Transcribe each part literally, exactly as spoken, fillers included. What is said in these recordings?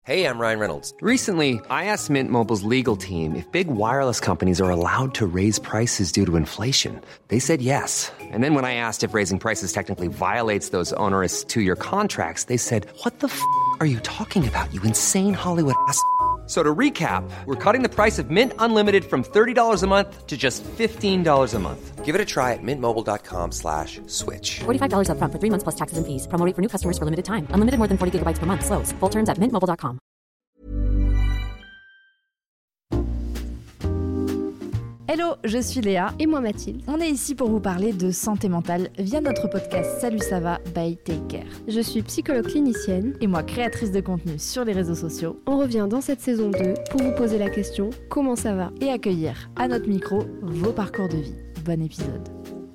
Hey, I'm Ryan Reynolds. Recently, I asked Mint Mobile's legal team if big wireless companies are allowed to raise prices due to inflation. They said yes. And then when I asked if raising prices technically violates those onerous two-year contracts, they said, "What the f*** are you talking about, you insane Hollywood ass f- So to recap, we're cutting the price of Mint Unlimited from thirty dollars a month to just fifteen dollars a month. Give it a try at mintmobile.com slash switch. forty-five dollars up front for three months plus taxes and fees. Promo rate for new customers for limited time. Unlimited more than forty gigabytes per month. Slows full terms at mint mobile dot com. Hello, je suis Léa. Et moi Mathilde. On est ici pour vous parler de santé mentale via notre podcast Salut ça va by Take Care. Je suis psychologue clinicienne. Et moi créatrice de contenu sur les réseaux sociaux. On revient dans cette saison deux pour vous poser la question « Comment ça va ?» et accueillir à notre micro vos parcours de vie. Bon épisode.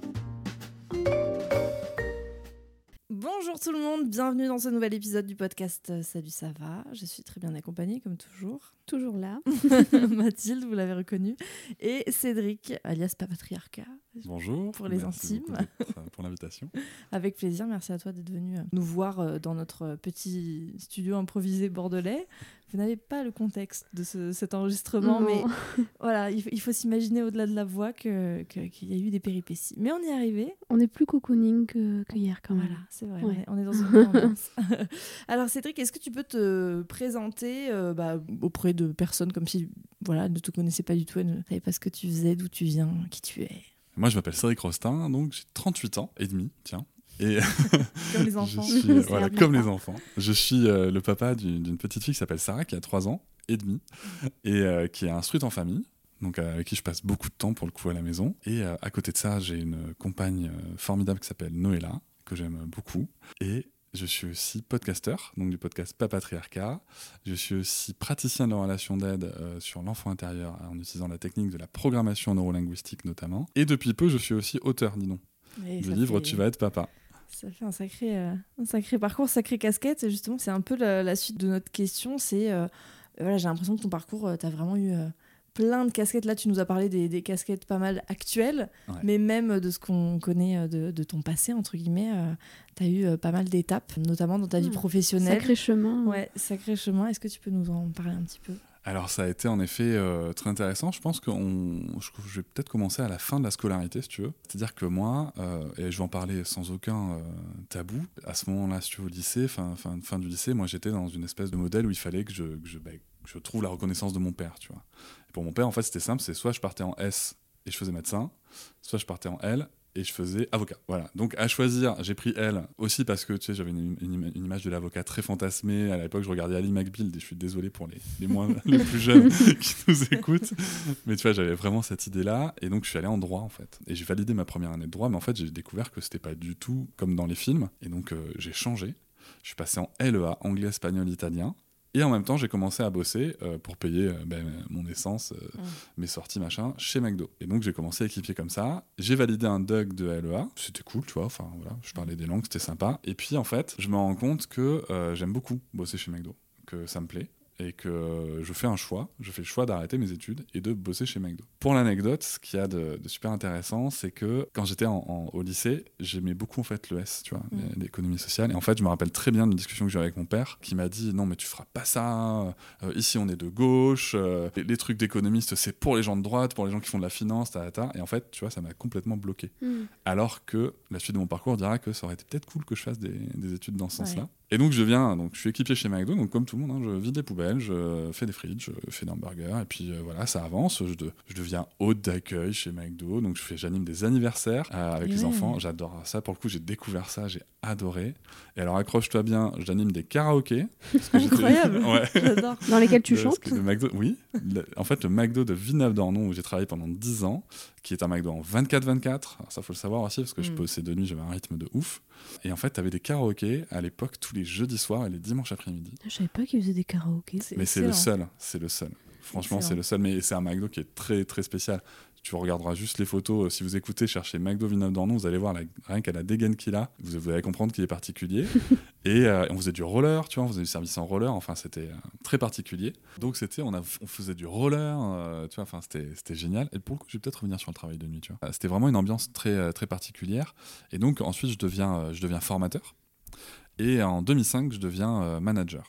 Bonjour tout le monde, bienvenue dans ce nouvel épisode du podcast Salut ça va. Je suis très bien accompagnée comme toujours. Toujours là. Mathilde, vous l'avez reconnue. Et Cédric, alias Papatriarcat. Bonjour. Pour les merci intimes. Pour, pour l'invitation. Avec plaisir, merci à toi d'être venu nous voir dans notre petit studio improvisé bordelais. Vous n'avez pas le contexte de ce, cet enregistrement, non. mais voilà, il faut, il faut s'imaginer au-delà de la voix que, que, qu'il y a eu des péripéties. Mais on y est arrivé. On est plus cocooning que, que hier quand même. Voilà, c'est vrai, ouais. on, est, on est dans une bonne ambiance. Alors Cédric, est-ce que tu peux te présenter euh, bah, auprès de personnes comme si voilà, ne te connaissaient pas du tout, elles ne savaient pas ce que tu faisais, d'où tu viens, qui tu es? Moi je m'appelle Cédric Rostin, donc j'ai trente-huit ans et demi, tiens. Et comme les enfants. Je suis, voilà, comme les enfants. Je suis euh, le papa d'une, d'une petite fille qui s'appelle Sarah, qui a trois ans et demi, et euh, qui est instruite en famille, donc euh, avec qui je passe beaucoup de temps pour le coup à la maison. Et euh, à côté de ça, j'ai une compagne euh, formidable qui s'appelle Noëlla, que j'aime beaucoup. Et je suis aussi podcasteur, donc du podcast Papatriarcat. Je suis aussi praticien de la relation d'aide euh, sur l'enfant intérieur en utilisant la technique de la programmation neurolinguistique notamment. Et depuis peu, je suis aussi auteur, dis donc, du livre fait... Tu vas être papa. Ça fait un sacré, euh, un sacré parcours, sacrée casquette. Et justement, c'est un peu la, la suite de notre question. C'est, euh, voilà, j'ai l'impression que ton parcours, euh, tu as vraiment eu euh, plein de casquettes. Là, tu nous as parlé des, des casquettes pas mal actuelles, ouais. Mais même de ce qu'on connaît de, de ton passé, entre guillemets, euh, tu as eu euh, pas mal d'étapes, notamement dans ta vie mmh. professionnelle. Sacré chemin. Ouais, sacré chemin. Est-ce que tu peux nous en parler un petit peu ? Alors ça a été en effet euh, très intéressant. Je pense que on, je, je vais peut-être commencer à la fin de la scolarité, si tu veux. C'est-à-dire que moi, euh, et je vais en parler sans aucun euh, tabou, à ce moment-là, si tu veux, au lycée, fin, fin, fin du lycée, moi j'étais dans une espèce de modèle où il fallait que je, que je, bah, que je trouve la reconnaissance de mon père, tu vois. Et pour mon père, en fait, c'était simple, c'est soit je partais en S et je faisais médecin, soit je partais en L et je faisais avocat. Voilà. Donc à choisir, j'ai pris L aussi parce que tu sais, j'avais une, une, une image de l'avocat très fantasmée. À l'époque, je regardais Ali McBeal et je suis désolé pour les, les moins les plus jeunes qui nous écoutent. Mais tu vois, j'avais vraiment cette idée-là. Et donc je suis allé en droit en fait. Et j'ai validé ma première année de droit, mais en fait, j'ai découvert que c'était pas du tout comme dans les films. Et donc euh, j'ai changé. Je suis passé en L E A, anglais, espagnol, italien. Et en même temps, j'ai commencé à bosser euh, pour payer euh, ben, mon essence, euh, mmh. mes sorties, machin, chez McDo. Et donc, j'ai commencé à équiper comme ça. J'ai validé un D U G de L E A. C'était cool, tu vois. Enfin, voilà, je parlais des langues, c'était sympa. Et puis, en fait, je me rends compte que euh, j'aime beaucoup bosser chez McDo, que ça me plaît. Et que je fais un choix, je fais le choix d'arrêter mes études et de bosser chez McDo. Pour l'anecdote, ce qu'il y a de, de super intéressant, c'est que quand j'étais en, en, au lycée, j'aimais beaucoup en fait l'E S, tu vois, mmh. l'économie sociale. Et en fait, je me rappelle très bien d'une discussion que j'ai eu avec mon père, qui m'a dit « Non, mais tu feras pas ça, euh, ici on est de gauche, euh, les, les trucs d'économistes, c'est pour les gens de droite, pour les gens qui font de la finance, ta, ta. » Et en fait, tu vois, ça m'a complètement bloqué. Mmh. Alors que la suite de mon parcours dira que ça aurait été peut-être cool que je fasse des, des études dans ce sens-là. Ouais. Et donc je viens, donc je suis équipier chez McDo, donc comme tout le monde, hein, je vide les poubelles, je fais des frites, je fais des hamburgers, et puis euh, voilà, ça avance. Je, de, je deviens hôte d'accueil chez McDo, donc je fais, j'anime des anniversaires euh, avec ouais. les enfants. J'adore ça. Pour le coup, j'ai découvert ça, j'ai adoré. Et alors accroche-toi bien, j'anime des karaokés. Incroyable. Ouais. J'adore. Dans lesquels tu le, chantes. Le McDo, oui. Le, en fait, le McDo de Villeneuve-d'Ornon où j'ai travaillé pendant dix ans, qui est un McDo en vingt-quatre vingt-quatre. Alors ça, faut le savoir aussi parce que mm. je bossais de nuit, j'avais un rythme de ouf. Et en fait, t'avais des karaokés à l'époque tous les jeudis soirs et les dimanches après-midi. Je savais pas qu'ils faisaient des karaokés. C'est mais c'est le seul, c'est le seul. Franchement, excellent. C'est le seul, mais c'est un McDo qui est très très spécial. Tu regarderas juste les photos. Si vous écoutez, cherchez McDo Villeneuve-d'Ornon, vous allez voir la, rien qu'à la dégaine qu'il a, vous, vous allez comprendre qu'il est particulier. et euh, on faisait du roller, tu vois, on faisait du service en roller. Enfin, c'était euh, très particulier. Donc c'était, on, a, on faisait du roller, euh, tu vois. Enfin, c'était, c'était génial. Et pour le coup, je vais peut-être revenir sur le travail de nuit, tu vois. C'était vraiment une ambiance très très particulière. Et donc ensuite, je deviens, euh, je deviens formateur. Et en deux mille cinq, je deviens euh, manager.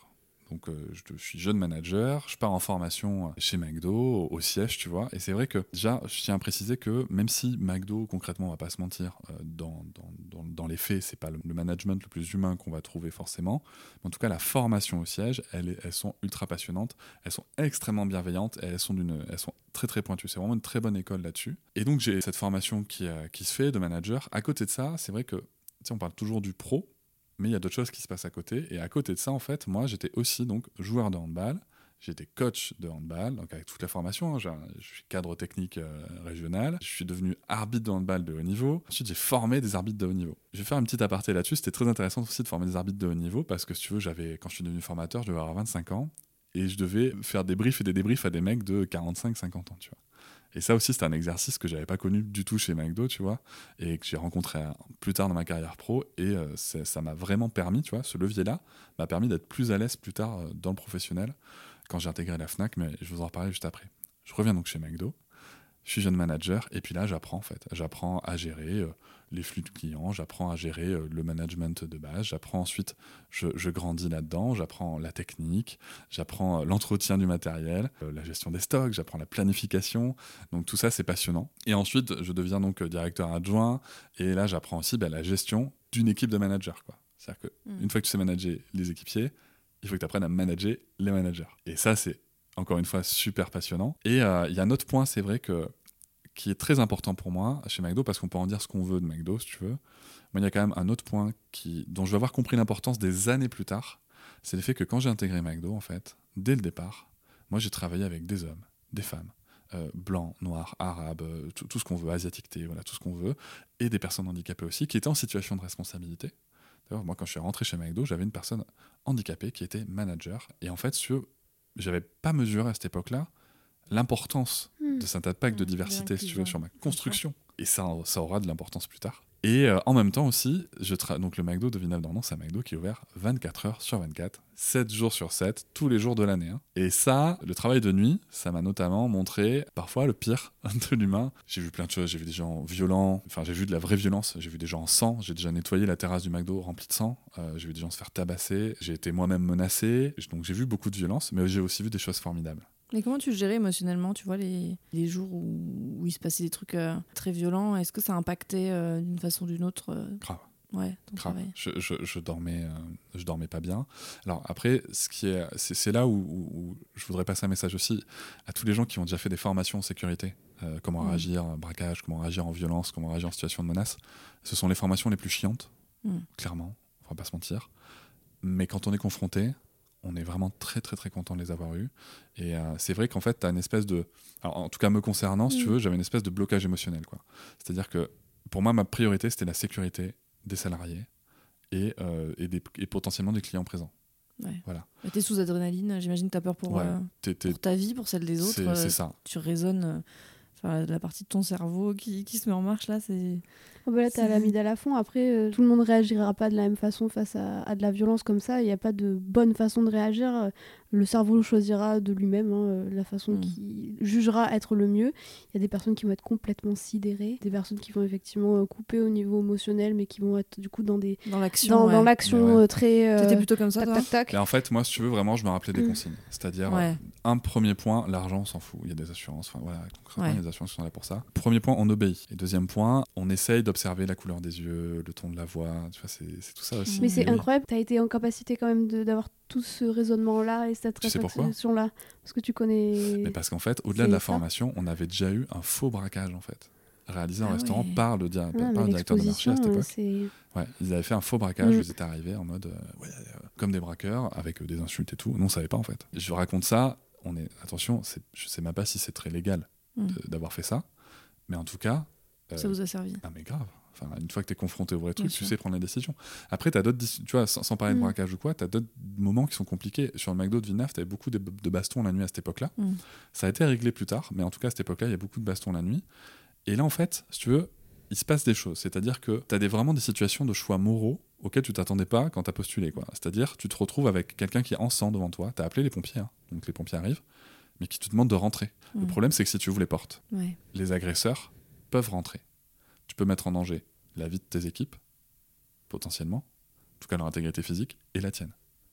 Donc, euh, je, je suis jeune manager, je pars en formation chez McDo, au, au siège, tu vois. Et c'est vrai que, déjà, je tiens à préciser que même si McDo, concrètement, on va pas se mentir, euh, dans, dans, dans, dans les faits, c'est pas le, le management le plus humain qu'on va trouver forcément. Mais en tout cas, la formation au siège, elles, elles sont ultra passionnantes, elles sont extrêmement bienveillantes et elles sont, d'une, elles sont très très pointues. C'est vraiment une très bonne école là-dessus. Et donc, j'ai cette formation qui, euh, qui se fait de manager. À côté de ça, c'est vrai que, tu sais, on parle toujours du pro, mais il y a d'autres choses qui se passent à côté. Et à côté de ça, en fait, moi, j'étais aussi donc joueur de handball. J'étais coach de handball, donc avec toute la formation. Hein, je suis cadre technique euh, régional. Je suis devenu arbitre de handball de haut niveau. Ensuite, j'ai formé des arbitres de haut niveau. Je vais faire une petite aparté là-dessus. C'était très intéressant aussi de former des arbitres de haut niveau parce que, si tu veux, j'avais, quand je suis devenu formateur, je devais avoir vingt-cinq ans. Et je devais faire des briefs et des débriefs à des mecs de quarante-cinq cinquante ans, tu vois. Et ça aussi, c'était un exercice que j'avais pas connu du tout chez McDo, tu vois, et que j'ai rencontré plus tard dans ma carrière pro. Et euh, ça m'a vraiment permis, tu vois, ce levier-là m'a permis d'être plus à l'aise plus tard euh, dans le professionnel quand j'ai intégré la Fnac, mais je vous en reparlerai juste après. Je reviens donc chez McDo, je suis jeune manager, et puis là, j'apprends en fait. J'apprends à gérer euh, les flux de clients, j'apprends à gérer euh, le management de base, j'apprends ensuite, je, je grandis là-dedans, j'apprends la technique, j'apprends euh, l'entretien du matériel, euh, la gestion des stocks, j'apprends la planification. Donc tout ça, c'est passionnant. Et ensuite, je deviens donc euh, directeur adjoint, et là, j'apprends aussi bah, la gestion d'une équipe de managers, quoi. C'est-à-dire qu'une mmh. fois que tu sais manager les équipiers, il faut que tu apprennes à manager les managers. Et ça, c'est encore une fois super passionnant. Et il euh, y a un autre point, c'est vrai que qui est très important pour moi chez McDo, parce qu'on peut en dire ce qu'on veut de McDo, si tu veux. Mais il y a quand même un autre point qui, dont je vais avoir compris l'importance des années plus tard, c'est le fait que quand j'ai intégré McDo, en fait, dès le départ, moi j'ai travaillé avec des hommes, des femmes, euh, blancs, noirs, arabes, euh, tout, tout ce qu'on veut, asiatiquetés, voilà, tout ce qu'on veut, et des personnes handicapées aussi, qui étaient en situation de responsabilité. D'ailleurs, moi quand je suis rentré chez McDo, j'avais une personne handicapée qui était manager, et en fait, si tu veux, j'avais pas mesuré à cette époque-là l'importance mmh. de cet impact mmh, de diversité, si tu veux, sur ma construction. Et ça, ça aura de l'importance plus tard. Et euh, en même temps aussi, je tra... donc le McDo de Villeneuve-d'Ornon, c'est un McDo qui est ouvert vingt-quatre heures sur vingt-quatre, sept jours sur sept, tous les jours de l'année. Hein. Et ça, le travail de nuit, ça m'a notamment montré parfois le pire de l'humain. J'ai vu plein de choses, j'ai vu des gens violents, enfin j'ai vu de la vraie violence, j'ai vu des gens en sang, j'ai déjà nettoyé la terrasse du McDo remplie de sang, euh, j'ai vu des gens se faire tabasser, j'ai été moi-même menacé, donc j'ai vu beaucoup de violence, mais j'ai aussi vu des choses formidables. Mais comment tu gérais émotionnellement, tu vois, les, les jours où, où il se passait des trucs euh, très violents? Est-ce que ça impactait euh, d'une façon ou d'une autre euh... Grave. Ouais, ton Grave. travail. Je, je, je, dormais, euh, je dormais pas bien. Alors après, ce qui est, c'est, c'est là où, où, où je voudrais passer un message aussi à tous les gens qui ont déjà fait des formations en sécurité. Euh, comment mmh. réagir en braquage, comment réagir en violence, comment réagir en situation de menace. Ce sont les formations les plus chiantes, mmh. clairement, on va pas se mentir. Mais quand on est confronté, on est vraiment très très très content de les avoir eus. Et euh, c'est vrai qu'en fait, tu as une espèce de... Alors, en tout cas, me concernant, mmh. si tu veux, j'avais une espèce de blocage émotionnel, quoi. C'est-à-dire que pour moi, ma priorité, c'était la sécurité des salariés et, euh, et, des, et potentiellement des clients présents. Ouais. Voilà. T'es sous adrénaline, j'imagine que t'as peur pour, ouais, euh, t'es, t'es... pour ta vie, pour celle des autres. C'est, euh, c'est ça. Tu raisonnes... Enfin, la partie de ton cerveau qui, qui se met en marche, là, c'est... Oh bah là, t'as l'amygdale à fond. Après, euh, tout le monde réagira pas de la même façon face à, à de la violence comme ça. Il n'y a pas de bonne façon de réagir. Le cerveau choisira de lui-même hein, la façon mmh. qu'il jugera être le mieux. Il y a des personnes qui vont être complètement sidérées, des personnes qui vont effectivement couper au niveau émotionnel, mais qui vont être du coup dans, des... dans l'action, dans, ouais. dans l'action ouais. très... Euh... T'étais plutôt comme ça, tac, toi tac, tac. Et en fait, moi, si tu veux, vraiment, je me rappelais des mmh. consignes. C'est-à-dire, ouais. un premier point, l'argent, on s'en fout. Il y a des assurances. Enfin, voilà, concrètement, ouais. il y a des assurances qui sont là pour ça. Premier point, on obéit. Et deuxième point, on essaye d'observer la couleur des yeux, le ton de la voix. Tu vois, c'est, c'est tout ça aussi. Mais c'est et incroyable. Oui. Tu as été en capacité quand même de, d'avoir tout ce raisonnement-là et cette réflexion-là. Parce que tu connais... Mais parce qu'en fait, au-delà c'est de la ça. formation, on avait déjà eu un faux braquage, en fait, réalisé ah en restaurant ouais. par le, di- ah, par le directeur de marché à cette époque. C'est... Ouais, ils avaient fait un faux braquage, mmh. ils étaient arrivés en mode euh, ouais, euh, comme des braqueurs, avec euh, des insultes et tout. Nous, on savait pas, en fait. Je raconte ça, on est... attention, c'est... je sais même pas si c'est très légal mmh. de, d'avoir fait ça, mais en tout cas... Euh... ça vous a servi. Ah, mais grave. Enfin, une fois que tu es confronté au vrai truc, tu sais prendre les décisions. Après, tu as d'autres, tu vois, sans, sans parler mmh. de braquage ou quoi, tu as d'autres moments qui sont compliqués. Sur le McDo de Villeneuve, tu avais beaucoup de, de bastons la nuit à cette époque-là. Mmh. Ça a été réglé plus tard, mais en tout cas, à cette époque-là, il y a beaucoup de bastons la nuit. Et là, en fait, si tu veux, il se passe des choses. C'est-à-dire que tu as des, vraiment des situations de choix moraux auxquels tu t'attendais pas quand tu as postulé, quoi. C'est-à-dire, tu te retrouves avec quelqu'un qui est en sang devant toi. Tu as appelé les pompiers, hein, donc les pompiers arrivent, mais qui te demandent de rentrer. Mmh. Le problème, c'est que si tu ouvres les portes, ouais. les agresseurs peuvent rentrer. Tu peux mettre en danger la vie de tes équipes, potentiellement, en tout cas leur intégrité physique, et la tienne.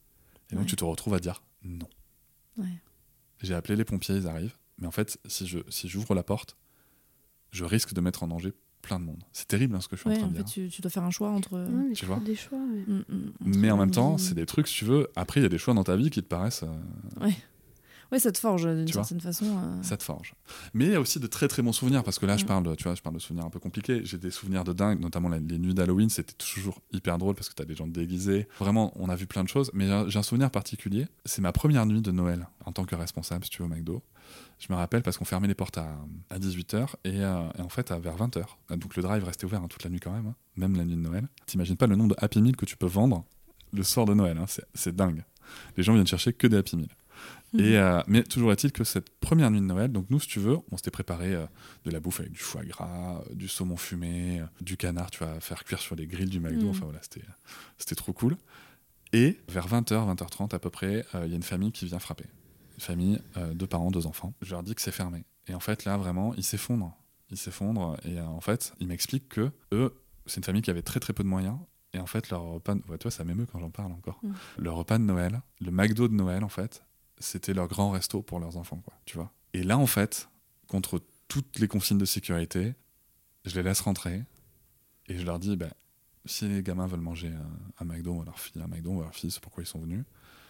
Et donc Ouais. tu te retrouves à dire non. Ouais. J'ai appelé les pompiers, ils arrivent. Mais en fait, si, je, si j'ouvre la porte, je risque de mettre en danger plein de monde. C'est terrible hein, ce que je suis Ouais, en train en de fait, dire. tu, tu dois faire un choix entre. Ouais, mais tu tu vois. fais des choix. Ouais. Mm, mm, Mais en entre même temps, envie- c'est des trucs, si tu veux. Après, il y a des choix dans ta vie qui te paraissent. euh, Ouais, ça te forge d'une Tu vois. certaine façon. euh. Ça te forge. Mais il y a aussi de très très bons souvenirs parce que là, je Mm. parle, tu vois, je parle de souvenirs un peu compliqués. J'ai des souvenirs de dingue, notamment les, les nuits d'Halloween, c'était toujours hyper drôle parce que t'as des gens déguisés. Vraiment, on a vu plein de choses. Mais j'ai, j'ai un souvenir particulier. C'est ma première nuit de Noël en tant que responsable, si tu veux, au McDo. Je me rappelle parce qu'on fermait les portes à, à dix-huit heures et, euh, et en fait à vers vingt heures. Donc le drive restait ouvert hein, toute la nuit quand même, hein, même la nuit de Noël. T'imagines pas le nombre de Happy Meal que tu peux vendre le soir de Noël, hein, c'est, c'est dingue. Les gens viennent chercher que des Happy Meal. Mhm. Et, euh, mais toujours est-il que cette première nuit de Noël, donc nous, si tu veux, on s'était préparé euh, de la bouffe avec du foie gras, euh, du saumon fumé, euh, du canard, tu vas faire cuire sur les grilles du McDo. Mhm. Enfin voilà, c'était, c'était trop cool. Et vers vingt heures, vingt heures trente à peu près, il euh, y a une famille qui vient frapper. Une famille, euh, deux parents, deux enfants. Je leur dis que c'est fermé. Et en fait, là, vraiment, ils s'effondrent. Ils s'effondrent. Et euh, en fait, ils m'expliquent que eux, c'est une famille qui avait très très peu de moyens. Et en fait, leur repas, ouais, toi, ça m'émeut quand j'en parle encore. Mhm. Leur repas de Noël, le McDo de Noël, en fait, c'était leur grand resto pour leurs enfants, quoi, tu vois. Et là, en fait, contre toutes les consignes de sécurité, je les laisse rentrer et je leur dis, bah, si les gamins veulent manger un, un McDo, ou leur fille un McDo, ou leur fille, c'est pourquoi ils sont venus.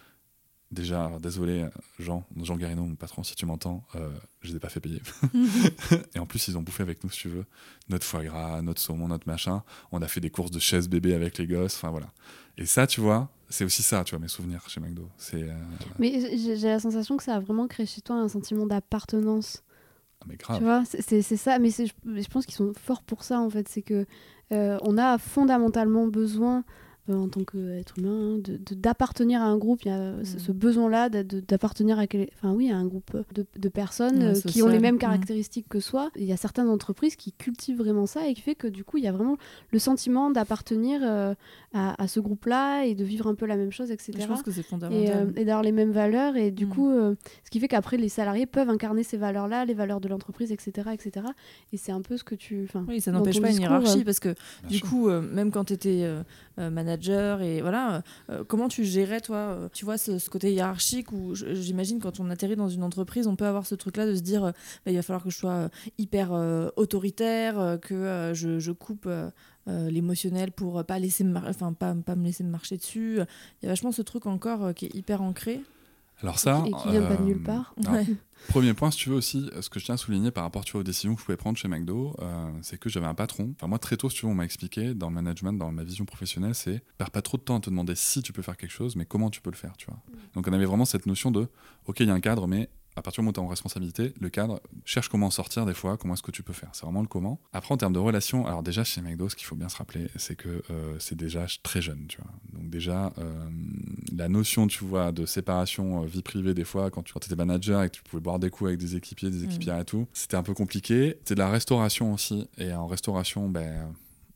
Déjà, alors, désolé, Jean, Jean Guarino, mon patron, si tu m'entends, euh, je les ai pas fait payer. Et en plus, ils ont bouffé avec nous, si tu veux, notre foie gras, notre saumon, notre machin. On a fait des courses de chaises bébés avec les gosses, enfin voilà. Et ça, tu vois, c'est aussi ça, tu vois, mes souvenirs chez McDo. C'est, euh... Mais j'ai, j'ai la sensation que ça a vraiment créé chez toi un sentiment d'appartenance. ah, mais grave. Tu vois, c'est, c'est, c'est ça. Mais c'est, je, je pense qu'ils sont forts pour ça, en fait. C'est que euh, on a fondamentalement besoin, euh, en tant qu'être humain, hein, de, de, d'appartenir à un groupe. Il y a mmh. ce, ce besoin-là de, de, d'appartenir à, quel, enfin, oui, à un groupe de, de personnes ouais, euh, qui ont les mêmes caractéristiques mmh. que soi. Il y a certaines entreprises qui cultivent vraiment ça et qui fait que du coup, il y a vraiment le sentiment d'appartenir euh, à, à ce groupe-là et de vivre un peu la même chose, et cetera. Je pense que c'est fondamental. Et, euh, et d'avoir les mêmes valeurs. Et du mmh. coup, euh, ce qui fait qu'après, les salariés peuvent incarner ces valeurs-là, les valeurs de l'entreprise, et cetera, et cetera. Et c'est un peu ce que tu... Oui, ça n'empêche pas une discours, hiérarchie euh... parce que Bien du sûr. coup, euh, même quand tu étais euh, manager, et voilà, euh, comment tu gérais, toi, euh, tu vois, ce, ce côté hiérarchique où j'imagine quand on atterrit dans une entreprise, on peut avoir ce truc-là de se dire, euh, bah, il va falloir que je sois euh, hyper euh, autoritaire, euh, que euh, je, je coupe... Euh, Euh, l'émotionnel pour pas laisser me mar- enfin pas, pas me laisser me marcher dessus. Il y a vachement ce truc encore euh, qui est hyper ancré. Alors ça, et qui vient euh, pas de nulle part. Ouais. Premier point, si tu veux aussi, ce que je tiens à souligner par rapport tu vois, aux décisions que je pouvais prendre chez McDo, euh, c'est que j'avais un patron. Enfin moi très tôt, si tu veux, on m'a expliqué dans le management, dans ma vision professionnelle, c'est perds pas trop de temps à te demander si tu peux faire quelque chose, mais comment tu peux le faire, tu vois. Donc on avait vraiment cette notion de, ok, il y a un cadre, mais à partir du moment où tu es en responsabilité, le cadre cherche comment en sortir des fois, comment est-ce que tu peux faire. C'est vraiment le comment. Après, en termes de relations, alors déjà chez McDo, ce qu'il faut bien se rappeler, c'est que euh, c'est déjà très jeune, tu vois. Donc déjà, euh, la notion, tu vois, de séparation euh, vie privée, des fois, quand tu quand étais manager et que tu pouvais boire des coups avec des équipiers, des équipières mmh. et tout, c'était un peu compliqué. C'était de la restauration aussi. Et en restauration, ben,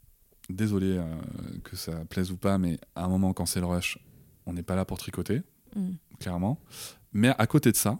désolé euh, que ça plaise ou pas, mais à un moment, quand c'est le rush, on n'est pas là pour tricoter, mmh. clairement. Mais à côté de ça,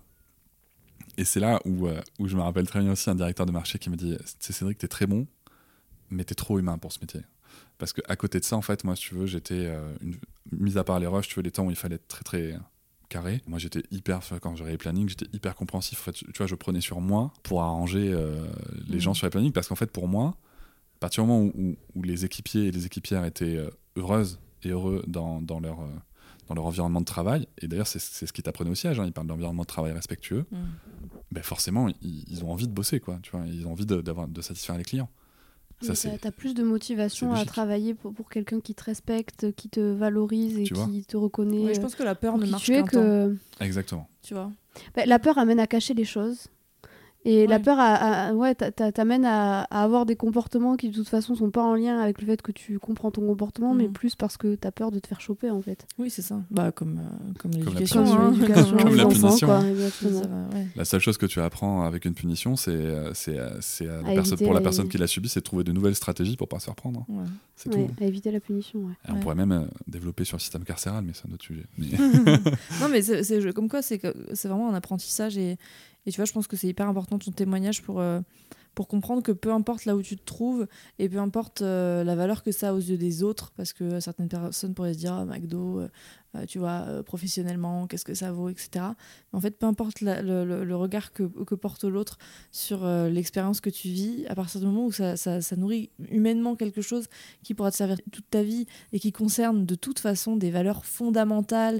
et c'est là où, euh, où je me rappelle très bien aussi un directeur de marché qui me dit « C'est Cédric, t'es très bon, mais t'es trop humain pour ce métier. » Parce qu'à côté de ça, en fait, moi, si tu veux, j'étais, euh, une... mis à part les rushs, tu veux, les temps où il fallait être très, très carré. Moi, j'étais hyper, quand j'avais les plannings, j'étais hyper compréhensif. En fait, tu vois, je prenais sur moi pour arranger euh, les mmh. gens sur les plannings, parce qu'en fait, pour moi, à partir du moment où, où, où les équipiers et les équipières étaient euh, heureuses et heureux dans, dans leur... Euh, dans leur environnement de travail, et d'ailleurs c'est, c'est ce qu'ils t'apprenaient aussi à Jean, ils parlent d'environnement de travail respectueux, mmh. ben forcément ils, ils ont envie de bosser, quoi, tu vois, ils ont envie de, d'avoir, de satisfaire les clients. Ça, c'est, t'as plus de motivation à travailler pour, pour quelqu'un qui te respecte, qui te valorise et qui te reconnaît. Ouais, je pense que la peur ne marche qu'un que... temps. Exactement. Tu vois. Ben, la peur amène à cacher les choses. Et ouais. la peur a, a, ouais, t'amène à, à avoir des comportements qui de toute façon sont pas en lien avec le fait que tu comprends ton comportement, mmh. mais plus parce que t'as peur de te faire choper en fait. Oui, c'est ça. Bah, comme, euh, comme l'éducation. Comme, hein. l'éducation comme la enfants, punition. Quoi, ça, ouais. La seule chose que tu apprends avec une punition, c'est, c'est, c'est la perso- pour la, la personne qui l'a subie, c'est de trouver de nouvelles stratégies pour pas se faire prendre. Ouais. C'est ouais, tout. À éviter la punition. Ouais. Et on ouais. pourrait même euh, développer sur le système carcéral, mais c'est un autre sujet. Mais... non, mais c'est, c'est, comme quoi, c'est, que, c'est vraiment un apprentissage et. Et tu vois, je pense que c'est hyper important ton témoignage pour, euh, pour comprendre que peu importe là où tu te trouves et peu importe euh, la valeur que ça a aux yeux des autres, parce que certaines personnes pourraient se dire ah, McDo, euh, tu vois, euh, professionnellement, qu'est-ce que ça vaut, et cetera. Mais en fait, peu importe la, le, le, le regard que, que porte l'autre sur euh, l'expérience que tu vis, à partir du moment où ça, ça, ça nourrit humainement quelque chose qui pourra te servir toute ta vie et qui concerne de toute façon des valeurs fondamentales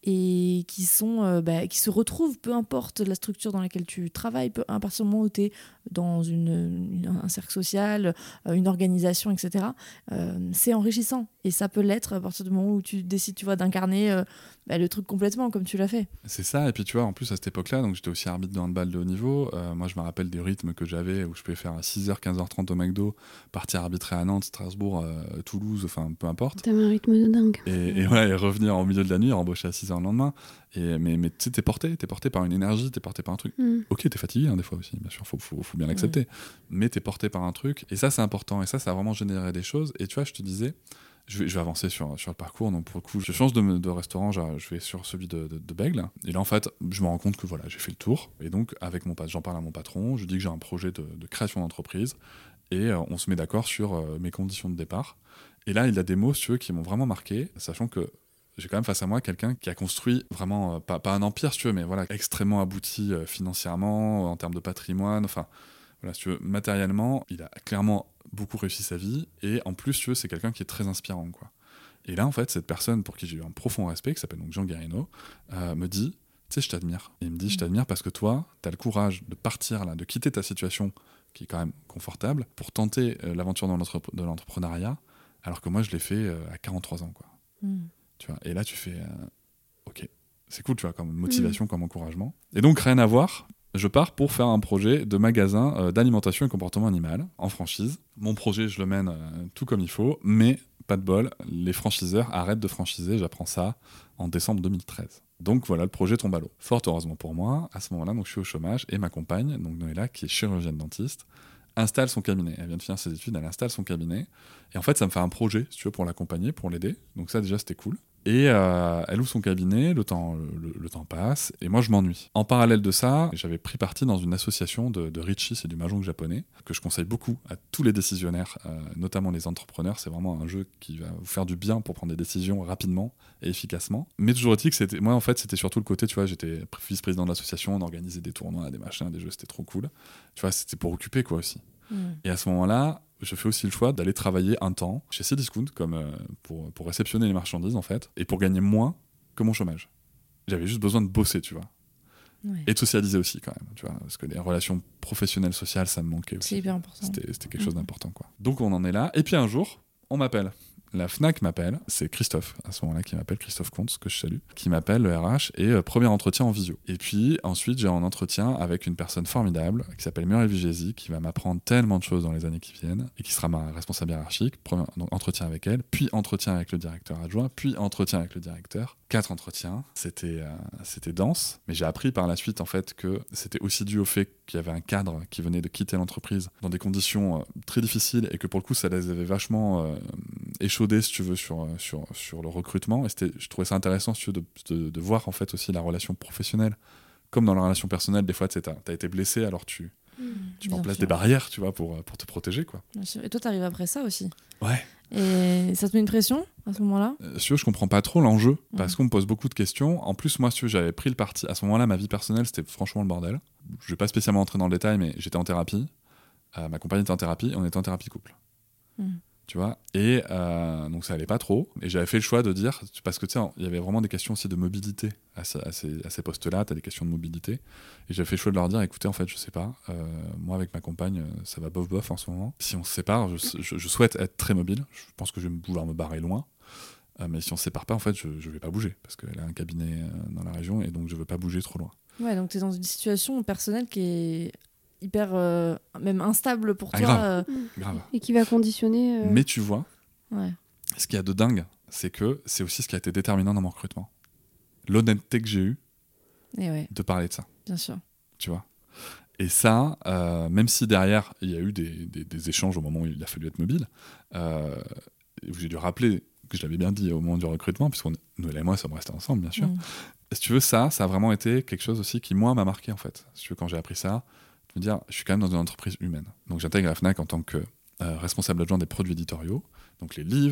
et qui, sont, euh, bah, qui se retrouvent, peu importe la structure dans laquelle tu travailles, peu, à partir du moment où tu es dans une, une, un cercle social, une organisation, et cetera, euh, c'est enrichissant. Et ça peut l'être à partir du moment où tu décides, tu vois, d'incarner euh, bah, le truc complètement comme tu l'as fait. C'est ça, et puis tu vois, en plus à cette époque-là, donc j'étais aussi arbitre de handball de haut niveau. Euh, moi, je me rappelle des rythmes que j'avais où je pouvais faire à six heures, quinze heures trente au McDo, partir arbitrer à Nantes, Strasbourg, euh, Toulouse, enfin peu importe. T'avais un rythme de dingue. Et, et, ouais, et revenir au milieu de la nuit, rembaucher à six heures le lendemain. Et, mais mais tu sais, t'es porté, t'es porté par une énergie, t'es porté par un truc. Mm. Ok, t'es fatigué hein, des fois aussi, bien sûr, faut, faut, faut bien l'accepter. Mm. Mais t'es porté par un truc, et ça c'est important, et ça, ça a vraiment généré des choses. Et tu vois, je te disais, je vais, je vais avancer sur, sur le parcours, donc pour le coup, je change de, de restaurant, genre, je vais sur celui de, de, de Bègle. Et là, en fait, je me rends compte que voilà, j'ai fait le tour. Et donc, avec mon patron, j'en parle à mon patron, je dis que j'ai un projet de, de création d'entreprise, et euh, on se met d'accord sur euh, mes conditions de départ. Et là, il y a des mots, si tu veux, qui m'ont vraiment marqué, sachant que j'ai quand même face à moi quelqu'un qui a construit vraiment, euh, pas, pas un empire, si tu veux, mais voilà, extrêmement abouti euh, financièrement, en termes de patrimoine, enfin, voilà, si tu veux, matériellement, il a clairement beaucoup réussi sa vie, et en plus, tu veux, c'est quelqu'un qui est très inspirant, quoi. Et là, en fait, cette personne pour qui j'ai eu un profond respect, qui s'appelle donc Jean Guarino, euh, me dit, tu sais, je t'admire. Et il me dit, je t'admire parce que toi, t'as le courage de partir là, de quitter ta situation, qui est quand même confortable, pour tenter euh, l'aventure dans l'entre- de l'entrepreneuriat, alors que moi, je l'ai fait euh, à quarante-trois ans, quoi. Mm. Tu vois, et là, tu fais, euh, ok, c'est cool, tu vois, comme motivation, mm. comme encouragement. Et donc, rien à voir, je pars pour faire un projet de magasin euh, d'alimentation et comportement animal en franchise. Mon projet, je le mène euh, tout comme il faut, mais pas de bol, les franchiseurs arrêtent de franchiser, j'apprends ça en décembre deux mille treize. Donc voilà, le projet tombe à l'eau. Fort heureusement pour moi, à ce moment-là, donc, je suis au chômage, et ma compagne, donc Noëlla, qui est chirurgienne dentiste, installe son cabinet. Elle vient de finir ses études, elle installe son cabinet. Et en fait, ça me fait un projet, si tu veux, pour l'accompagner, pour l'aider. Donc ça, déjà, c'était cool. Et euh, elle ouvre son cabinet, le temps, le, le temps passe, et moi, je m'ennuie. En parallèle de ça, j'avais pris parti dans une association de, de Ritchie, c'est du mahjong japonais, que je conseille beaucoup à tous les décisionnaires, euh, notamment les entrepreneurs. C'est vraiment un jeu qui va vous faire du bien pour prendre des décisions rapidement et efficacement. Mais toujours est-il que c'était... Moi, en fait, c'était surtout le côté, tu vois, j'étais vice-président de l'association, on organisait des tournois, des machins, des jeux, c'était trop cool. Tu vois, c'était pour occuper, quoi, aussi. Mmh. Et à ce moment-là, je fais aussi le choix d'aller travailler un temps chez Cdiscount comme, euh, pour, pour réceptionner les marchandises, en fait, et pour gagner moins que mon chômage. J'avais juste besoin de bosser, tu vois. Ouais. Et de socialiser aussi, quand même, tu vois, parce que les relations professionnelles, sociales, ça me manquait aussi. C'est hyper important. C'était, c'était quelque mmh. chose d'important, quoi. Donc on en est là, et puis un jour, on m'appelle. La Fnac m'appelle, c'est Christophe, à ce moment-là, qui m'appelle, Christophe Comte, que je salue, qui m'appelle, le R H, et euh, premier entretien en visio. Et puis, ensuite, j'ai un entretien avec une personne formidable, qui s'appelle Muriel Vigési, qui va m'apprendre tellement de choses dans les années qui viennent, et qui sera ma responsable hiérarchique. Premier, donc, entretien avec elle, puis entretien avec le directeur adjoint, puis entretien avec le directeur. Quatre entretiens, c'était, euh, c'était dense, mais j'ai appris par la suite, en fait, que c'était aussi dû au fait qu'il y avait un cadre qui venait de quitter l'entreprise dans des conditions euh, très difficiles, et que pour le coup, ça les avait vachement euh, échaudés, si tu veux, sur, sur, sur le recrutement. Et c'était, je trouvais ça intéressant, si tu veux, de, de, de voir en fait aussi la relation professionnelle. Comme dans la relation personnelle, des fois, tu as, t'as été blessé, alors tu, mmh, tu mets en place sûr. des barrières, tu vois, pour, pour te protéger, quoi. Bien sûr. Et toi, tu arrives après ça aussi. Ouais. Et ça te met une pression à ce moment-là euh, Si tu veux, je comprends pas trop l'enjeu, mmh. parce qu'on me pose beaucoup de questions. En plus, moi, si tu veux, j'avais pris le parti. À ce moment-là, ma vie personnelle, c'était franchement le bordel. Je vais pas spécialement entrer dans le détail, mais j'étais en thérapie. Euh, ma compagne était en thérapie, on était en thérapie couple. Mmh. Tu vois, et euh, donc ça allait pas trop, et j'avais fait le choix de dire, parce que tu sais, il y avait vraiment des questions aussi de mobilité à, ce, à, ces, à ces postes-là, tu as des questions de mobilité, et j'avais fait le choix de leur dire, écoutez, en fait, je sais pas, euh, moi avec ma compagne, ça va bof bof en ce moment, si on se sépare, je, je, je souhaite être très mobile, je pense que je vais pouvoir me barrer loin, euh, mais si on se sépare pas, en fait, je, je vais pas bouger, parce qu'elle a un cabinet dans la région, et donc je veux pas bouger trop loin. Ouais, donc tu es dans une situation personnelle qui est hyper, euh, même instable pour ah, toi. Grave. Euh... grave. Et qui va conditionner... Euh... Mais tu vois, ouais. ce qu'il y a de dingue, c'est que c'est aussi ce qui a été déterminant dans mon recrutement. L'honnêteté que j'ai eue et ouais. de parler de ça. Bien sûr. Tu vois. Et ça, euh, même si derrière, il y a eu des, des, des échanges au moment où il a fallu être mobile, euh, j'ai dû rappeler que je l'avais bien dit au moment du recrutement, puisque nous et moi sommes restés ensemble, bien sûr. Mmh. Si tu veux, ça, ça a vraiment été quelque chose aussi qui, moi, m'a marqué, en fait. Si tu veux, quand j'ai appris ça, de me dire, je suis quand même dans une entreprise humaine. Donc j'intègre la Fnac en tant que euh, responsable adjoint des produits éditoriaux, donc les livres,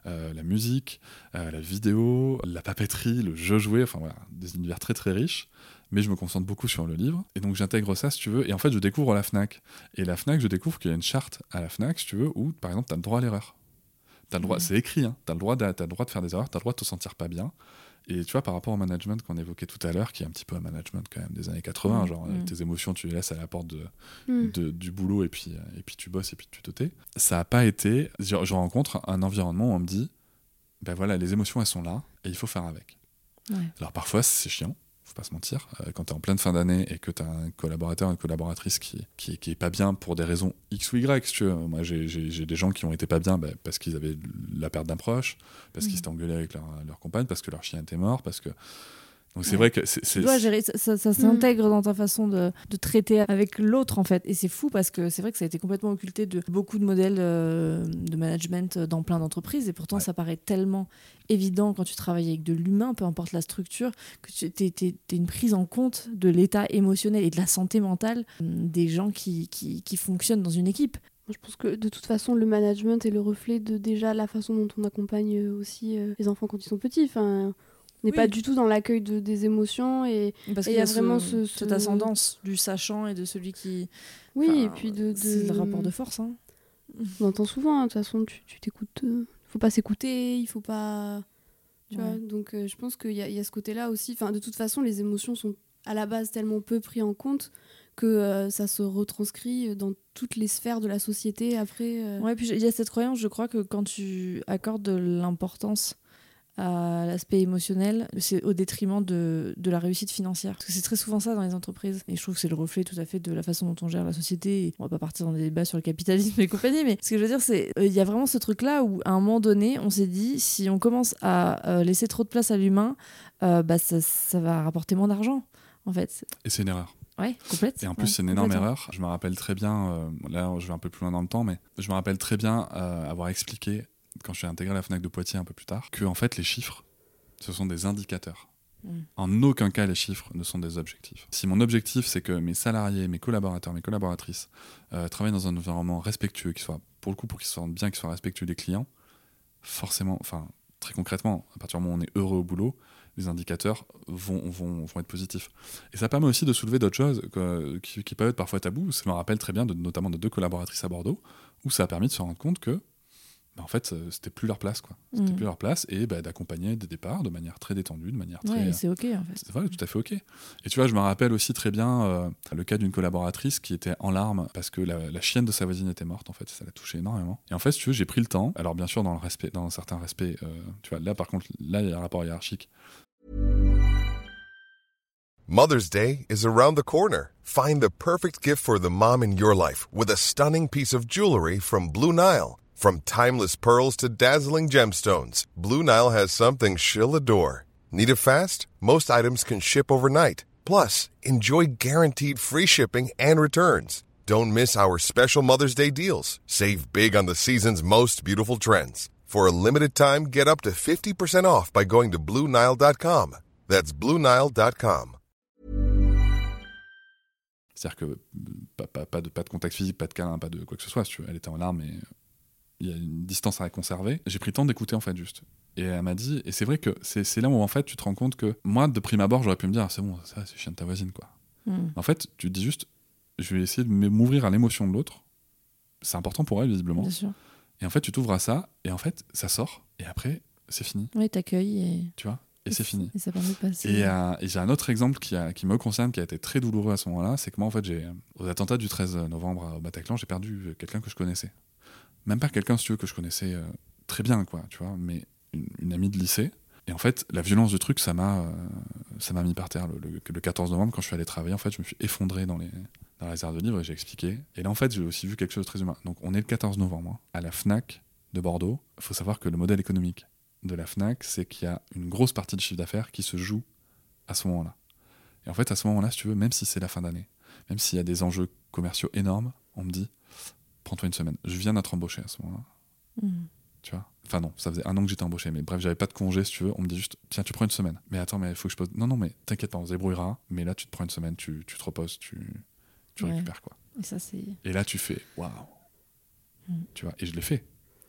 euh, la musique, euh, la vidéo, la papeterie, le jeu joué, enfin voilà, des univers très très riches. Mais je me concentre beaucoup sur le livre. Et donc j'intègre ça, si tu veux. Et en fait, je découvre la Fnac. Et la Fnac, je découvre qu'il y a une charte à la Fnac, si tu veux, où, par exemple, tu as le droit à l'erreur. T'as le droit, mmh. C'est écrit, hein. Tu as le droit de, t'as le droit de faire des erreurs, tu as le droit de te sentir pas bien. Et tu vois, par rapport au management qu'on évoquait tout à l'heure, qui est un petit peu un management quand même des années quatre-vingts, mmh. genre mmh. tes émotions, tu les laisses à la porte de, mmh. de, du boulot et puis, et puis tu bosses et puis tu te tais. Ça n'a pas été... Je, je rencontre un environnement où on me dit, ben voilà, les émotions, elles sont là et il faut faire avec. Ouais. Alors parfois, c'est chiant. Faut pas se mentir, euh, quand t'es en pleine fin d'année et que t'as un collaborateur, une collaboratrice qui, qui, qui est pas bien pour des raisons X ou Y, si tu veux. Moi j'ai, j'ai, j'ai des gens qui ont été pas bien bah, parce qu'ils avaient la perte d'un proche, parce mmh. qu'ils s'étaient engueulés avec leur, leur compagne, parce que leur chien était mort, parce que... Donc c'est ouais. vrai que c'est, c'est, tu dois gérer, ça, ça, ça mmh. s'intègre dans ta façon de, de traiter avec l'autre en fait, et c'est fou parce que c'est vrai que ça a été complètement occulté de beaucoup de modèles euh, de management dans plein d'entreprises, et pourtant ouais. ça paraît tellement évident quand tu travailles avec de l'humain, peu importe la structure, que tu t'es, t'es, t'es une prise en compte de l'état émotionnel et de la santé mentale des gens qui, qui, qui fonctionnent dans une équipe. Je pense que de toute façon, le management est le reflet de déjà la façon dont on accompagne aussi euh, les enfants quand ils sont petits. Enfin, on n'est oui. pas du tout dans l'accueil de, des émotions et parce qu'il y a, y a vraiment ce, ce... cette ascendance du sachant et de celui qui... Oui, enfin, et puis de... de... C'est le rapport de force. Hein. On entend souvent, hein, de toute façon, tu, tu t'écoutes... Euh... Il faut pas s'écouter, il faut pas... Tu ouais. vois, donc euh, je pense qu'il y a, y a ce côté-là aussi. Enfin, de toute façon, les émotions sont à la base tellement peu prises en compte que euh, ça se retranscrit dans toutes les sphères de la société après. Euh... Ouais, puis il y a cette croyance, je crois, que quand tu accordes de l'importance à l'aspect émotionnel, c'est au détriment de, de la réussite financière. Parce que c'est très souvent ça dans les entreprises. Et je trouve que c'est le reflet tout à fait de la façon dont on gère la société. Et on va pas partir dans des débats sur le capitalisme et compagnie, mais ce que je veux dire, c'est il euh, y a vraiment ce truc-là où, à un moment donné, on s'est dit, si on commence à euh, laisser trop de place à l'humain, euh, bah, ça, ça va rapporter moins d'argent, en fait. Et c'est une erreur. Ouais, complète. Et en plus, ouais, c'est une énorme erreur. Je me rappelle très bien, euh, là, je vais un peu plus loin dans le temps, mais je me rappelle très bien euh, avoir expliqué, quand je suis intégré à la Fnac de Poitiers un peu plus tard, que en fait, les chiffres, ce sont des indicateurs. Mmh. En aucun cas, les chiffres ne sont des objectifs. Si mon objectif, c'est que mes salariés, mes collaborateurs, mes collaboratrices euh, travaillent dans un environnement respectueux, qui soit, pour le coup, pour qu'ils se sentent bien, qu'ils soient respectueux des clients, forcément, enfin, très concrètement, à partir du moment où on est heureux au boulot, les indicateurs vont, vont, vont être positifs. Et ça permet aussi de soulever d'autres choses que, qui, qui peuvent être parfois tabous. Ça me rappelle très bien, de, notamment de deux collaboratrices à Bordeaux, où ça a permis de se rendre compte que bah en fait, c'était plus leur place, quoi. C'était mmh. plus leur place, et bah, d'accompagner des départs de manière très détendue, de manière très... Ouais, c'est ok, en fait. C'est vrai, tout à fait ok. Et tu vois, je me rappelle aussi très bien euh, le cas d'une collaboratrice qui était en larmes parce que la, la chienne de sa voisine était morte, en fait, ça l'a touché énormément. Et en fait, si tu veux, j'ai pris le temps, alors bien sûr, dans, le respect, dans un certain respect, euh, tu vois, là, par contre, là, il y a un rapport hiérarchique. Mother's Day is around the corner. Find the perfect gift for the mom in your life with a stunning piece of jewelry from Blue Nile. From timeless pearls to dazzling gemstones, Blue Nile has something she'll adore. Need it fast? Most items can ship overnight. Plus, enjoy guaranteed free shipping and returns. Don't miss our special Mother's Day deals. Save big on the season's most beautiful trends. For a limited time, get up to fifty percent off by going to Blue Nile dot com. That's Blue Nile dot com. C'est-à-dire que pas, pas, pas, de, pas de contact physique, pas de câlin, pas de quoi que ce soit. Si tu veux. Elle était en larmes et il y a une distance à conserver. J'ai pris le temps d'écouter, en fait, juste. Et elle m'a dit, et c'est vrai que c'est, c'est là où, en fait, tu te rends compte que moi, de prime abord, j'aurais pu me dire, ah, c'est bon, ça, c'est chien de ta voisine, quoi. Mm. En fait, tu te dis juste, je vais essayer de m'ouvrir à l'émotion de l'autre. C'est important pour elle, visiblement. Bien sûr. Et en fait, tu t'ouvres à ça, et en fait, ça sort, et après, c'est fini. Oui, t'accueilles et... Tu vois ? Et, et c'est fini. Et ça permet de passer. Et, euh, et j'ai un autre exemple qui, a, qui me concerne, qui a été très douloureux à ce moment-là, c'est que moi, en fait, j'ai, aux attentats du treize novembre au Bataclan, j'ai perdu quelqu'un que je connaissais. Même pas quelqu'un, si tu veux, que je connaissais euh, très bien, quoi, tu vois, mais une, une amie de lycée. Et en fait, la violence du truc, ça m'a, euh, ça m'a mis par terre. Le, le, le quatorze novembre, quand je suis allé travailler, en fait, je me suis effondré dans les, dans la réserve de livres et j'ai expliqué. Et là, en fait, j'ai aussi vu quelque chose de très humain. Donc, on est le quatorze novembre, hein, à la Fnac de Bordeaux. Il faut savoir que le modèle économique de la Fnac, c'est qu'il y a une grosse partie du chiffre d'affaires qui se joue à ce moment-là. Et en fait, à ce moment-là, si tu veux, même si c'est la fin d'année, même s'il y a des enjeux commerciaux énormes, on me dit, prends-toi une semaine. Je viens d'être embauché à ce moment-là. Mmh. Tu vois ? Enfin non, ça faisait un an que j'étais embauché, mais bref, j'avais pas de congé, si tu veux. On me dit juste, tiens, tu prends une semaine. Mais attends, mais il faut que je pose... Non, non, mais t'inquiète pas, on se débrouillera. Mais là, tu te prends une semaine, tu, tu te reposes, tu, tu ouais. récupères, quoi. Et ça, c'est... Et là, tu fais, waouh. Mmh. Tu vois ? Et je l'ai fait.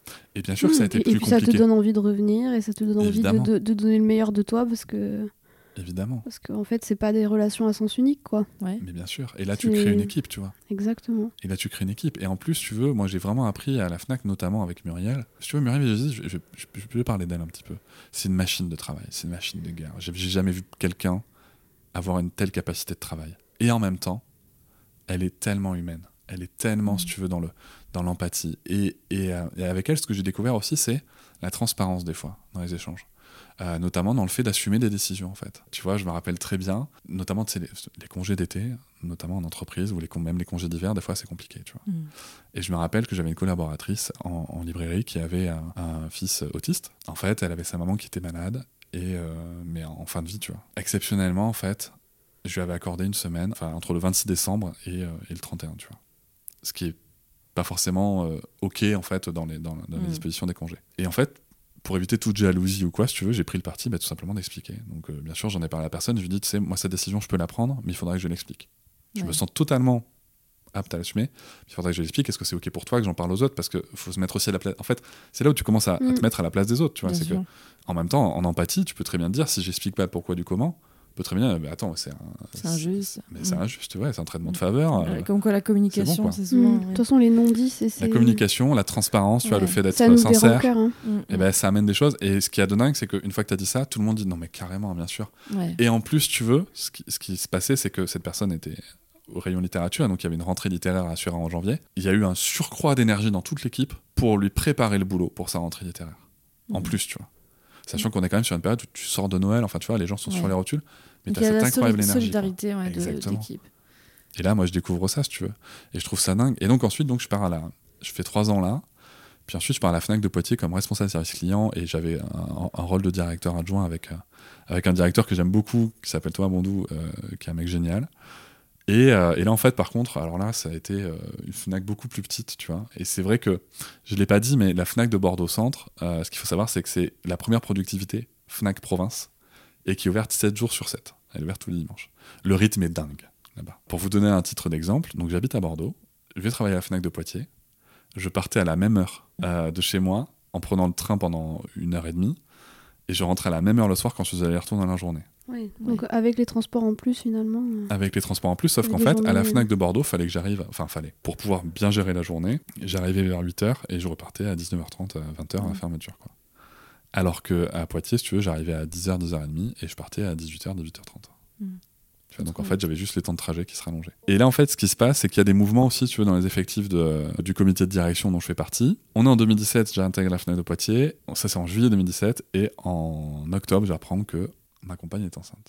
Et bien sûr que ça a été et, plus et puis compliqué. ça te donne envie de revenir et ça te donne envie de, Évidemment. de, de donner le meilleur de toi parce que Évidemment. parce qu'en fait c'est pas des relations à sens unique quoi. Ouais. Mais bien sûr. Et là, tu C'est- crées une équipe, tu vois. Exactement. Et là, tu crées une équipe. Et en plus, tu veux, moi, j'ai vraiment appris à la Fnac, notamment avec Muriel. Si tu veux, Muriel, je, je, je, je, je peux parler d'elle un petit peu. C'est une machine de travail, c'est une machine de guerre. J'ai, j'ai jamais vu quelqu'un avoir une telle capacité de travail. Et en même temps, elle est tellement humaine. Elle est tellement, mmh. si tu veux, dans, le, dans l'empathie. Et, et, euh, et avec elle, ce que j'ai découvert aussi, c'est la transparence des fois dans les échanges. Euh, notamment dans le fait d'assumer des décisions, en fait. Tu vois, je me rappelle très bien, notamment les, les congés d'été, notamment en entreprise, ou les, même les congés d'hiver, des fois, c'est compliqué, tu vois. Mmh. Et je me rappelle que j'avais une collaboratrice en, en librairie qui avait un, un fils autiste. En fait, elle avait sa maman qui était malade, et, euh, mais en, en fin de vie, tu vois. Exceptionnellement, en fait, je lui avais accordé une semaine, enfin, entre le vingt-six décembre et, euh, et le trente et un, tu vois. Ce qui est pas forcément euh, OK, en fait, dans les, dans, dans mmh. les dispositions des congés. Et en fait, pour éviter toute jalousie ou quoi, si tu veux, j'ai pris le parti bah, tout simplement d'expliquer. Donc, euh, bien sûr, j'en ai parlé à la personne. Je lui ai dit, tu sais, moi, cette décision, je peux la prendre, mais il faudrait que je l'explique. Ouais. Je me sens totalement apte à l'assumer. Il faudrait que je l'explique. Est-ce que c'est OK pour toi que j'en parle aux autres ? Parce qu'il faut se mettre aussi à la place. En fait, c'est là où tu commences à, mmh. à te mettre à la place des autres. Tu vois, c'est que, en même temps, en empathie, tu peux très bien te dire, si j'explique pas le pourquoi du comment, peut très bien, mais attends, c'est un, c'est injuste. Mais c'est injuste, ouais, c'est un traitement de faveur. Ouais, comme quoi la communication, c'est, bon, c'est souvent. De mmh. ouais. toute façon, les non-dits, c'est. c'est... La communication, la transparence, tu ouais. vois, le fait d'être ça nous sincère. Rancœurs, hein. Et ben, ça amène des choses. Et ce qui est de dingue, c'est qu'une fois que tu as dit ça, tout le monde dit non, mais carrément, bien sûr. Ouais. Et en plus, tu veux, ce qui, ce qui se passait, c'est que cette personne était au rayon littérature, donc il y avait une rentrée littéraire à assurer en janvier. Il y a eu un surcroît d'énergie dans toute l'équipe pour lui préparer le boulot pour sa rentrée littéraire. Mmh. En plus, tu vois. Sachant mmh. qu'on est quand même sur une période où tu sors de Noël, enfin, tu vois, les gens sont ouais. sur les rotules. Mais tu as cette incroyable énergie. Solidarité ouais, de l'équipe. Et là, moi, je découvre ça, si tu veux. Et je trouve ça dingue. Et donc, ensuite, donc, je pars à la... je fais trois ans là. Puis ensuite, je pars à la Fnac de Poitiers comme responsable service client. Et j'avais un, un rôle de directeur adjoint avec, euh, avec un directeur que j'aime beaucoup, qui s'appelle Thomas Bondou, euh, qui est un mec génial. Et, euh, et là, en fait, par contre, alors là, ça a été euh, une Fnac beaucoup plus petite, tu vois. Et c'est vrai que, je ne l'ai pas dit, mais la Fnac de Bordeaux-Centre, euh, ce qu'il faut savoir, c'est que c'est la première productivité Fnac Province et qui est ouverte sept jours sur sept. Elle est ouverte tous les dimanches. Le rythme est dingue, là-bas. Pour vous donner un titre d'exemple, donc j'habite à Bordeaux, je vais travailler à la Fnac de Poitiers, je partais à la même heure euh, de chez moi, en prenant le train pendant une heure et demie, et je rentrais à la même heure le soir quand je faisais aller-retour dans la journée. Oui, donc ouais. avec les transports en plus, finalement... Euh... Avec les transports en plus, sauf qu'en fait, journées... à la Fnac de Bordeaux, fallait que j'arrive... Enfin, fallait. Pour pouvoir bien gérer la journée, j'arrivais vers huit heures, et je repartais à dix-neuf heures trente, à vingt heures, ouais. à la fermeture, quoi. Alors qu'à Poitiers, si tu veux, j'arrivais à dix heures, dix heures trente et je partais à dix-huit heures, dix-huit heures trente. Mmh. Tu vois, donc en fait, j'avais juste les temps de trajet qui se rallongeaient. Et là, en fait, ce qui se passe, c'est qu'il y a des mouvements aussi, tu veux, dans les effectifs de, du comité de direction dont je fais partie. On est en deux mille dix-sept, j'intègre la Fnac de Poitiers. Ça, c'est en juillet deux mille dix-sept. Et en octobre, j'apprends que ma compagne est enceinte.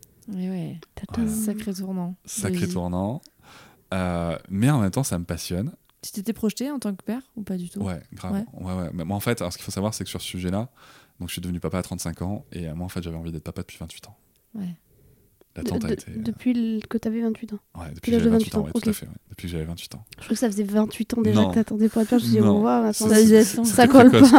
Et ouais, voilà. Sacré tournant. Sacré oui. tournant. Euh, mais en même temps, ça me passionne. Tu t'étais projeté en tant que père ou pas du tout ? Ouais, grave. Ouais. Ouais, ouais. Mais moi, en fait, alors, ce qu'il faut savoir, c'est que sur ce sujet-là, donc je suis devenu papa à trente-cinq ans, et moi, en fait, j'avais envie d'être papa depuis vingt-huit ans. Ouais. L'attente de, a été... Depuis le... que tu avais vingt-huit ans. Ouais, depuis que j'avais vingt-huit ans, ouais, okay. tout à fait. Ouais. Depuis que j'avais vingt-huit ans. Je crois que ça faisait vingt-huit ans déjà non. que t'attendais pour être père. Je me suis dit, oh, wow, attends, ça, ça, ça colle pas.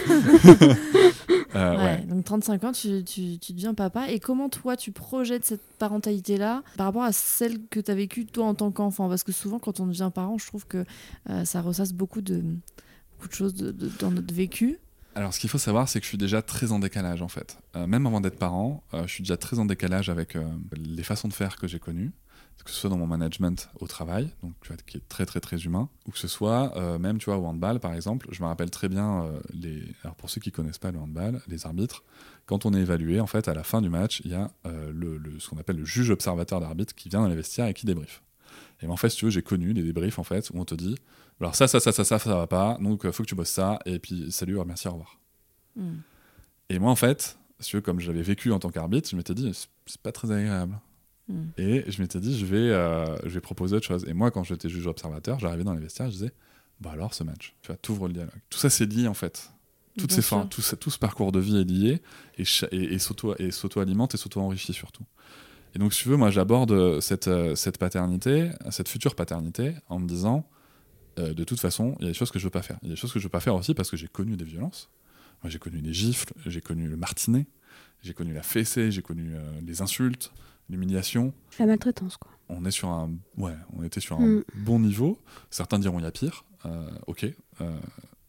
euh, ouais. Ouais, donc trente-cinq ans, tu, tu, tu deviens papa. Et comment toi, tu projettes cette parentalité-là par rapport à celle que tu as vécue toi en tant qu'enfant ? Parce que souvent, quand on devient parent, je trouve que euh, ça ressasse beaucoup de, beaucoup de choses de, de, dans notre vécu. Alors, ce qu'il faut savoir, c'est que je suis déjà très en décalage, en fait. Euh, même avant d'être parent, euh, je suis déjà très en décalage avec euh, les façons de faire que j'ai connues, que ce soit dans mon management au travail, donc tu vois, qui est très très très humain, ou que ce soit euh, même, tu vois, au handball, par exemple. Je me rappelle très bien euh, les. Alors, pour ceux qui connaissent pas le handball, les arbitres, quand on est évalué, en fait, à la fin du match, il y a euh, le, le, ce qu'on appelle le juge observateur d'arbitre qui vient dans les vestiaires et qui débriefe. Et en fait, si tu veux, j'ai connu des débriefs en fait où on te dit. Alors ça, ça, ça, ça, ça, ça va pas, donc euh, faut que tu bosses ça, et puis salut, merci, au revoir. Mm. Et moi, en fait, si tu veux, comme j'avais vécu en tant qu'arbitre, je m'étais dit, c'est, c'est pas très agréable. Mm. Et je m'étais dit, je vais, euh, je vais proposer autre chose. Et moi, quand j'étais juge observateur, j'arrivais dans les vestiaires, je disais, bah alors ce match, tu vois, t'ouvres le dialogue. Tout ça, c'est lié en fait. Toutes ces fins, tout, tout ce parcours de vie est lié et, et, et, s'auto, et s'auto-alimente et s'auto-enrichit surtout. Et donc, si tu veux, moi, j'aborde cette, cette paternité, cette future paternité, en me disant, euh, de toute façon, il y a des choses que je veux pas faire. Il y a des choses que je veux pas faire aussi parce que j'ai connu des violences. Moi, j'ai connu les gifles, j'ai connu le martinet, j'ai connu la fessée, j'ai connu euh, les insultes, l'humiliation. La maltraitance, quoi. On est sur un, ouais, on était sur un mm. bon niveau. Certains diront il y a pire. Euh, ok. Euh,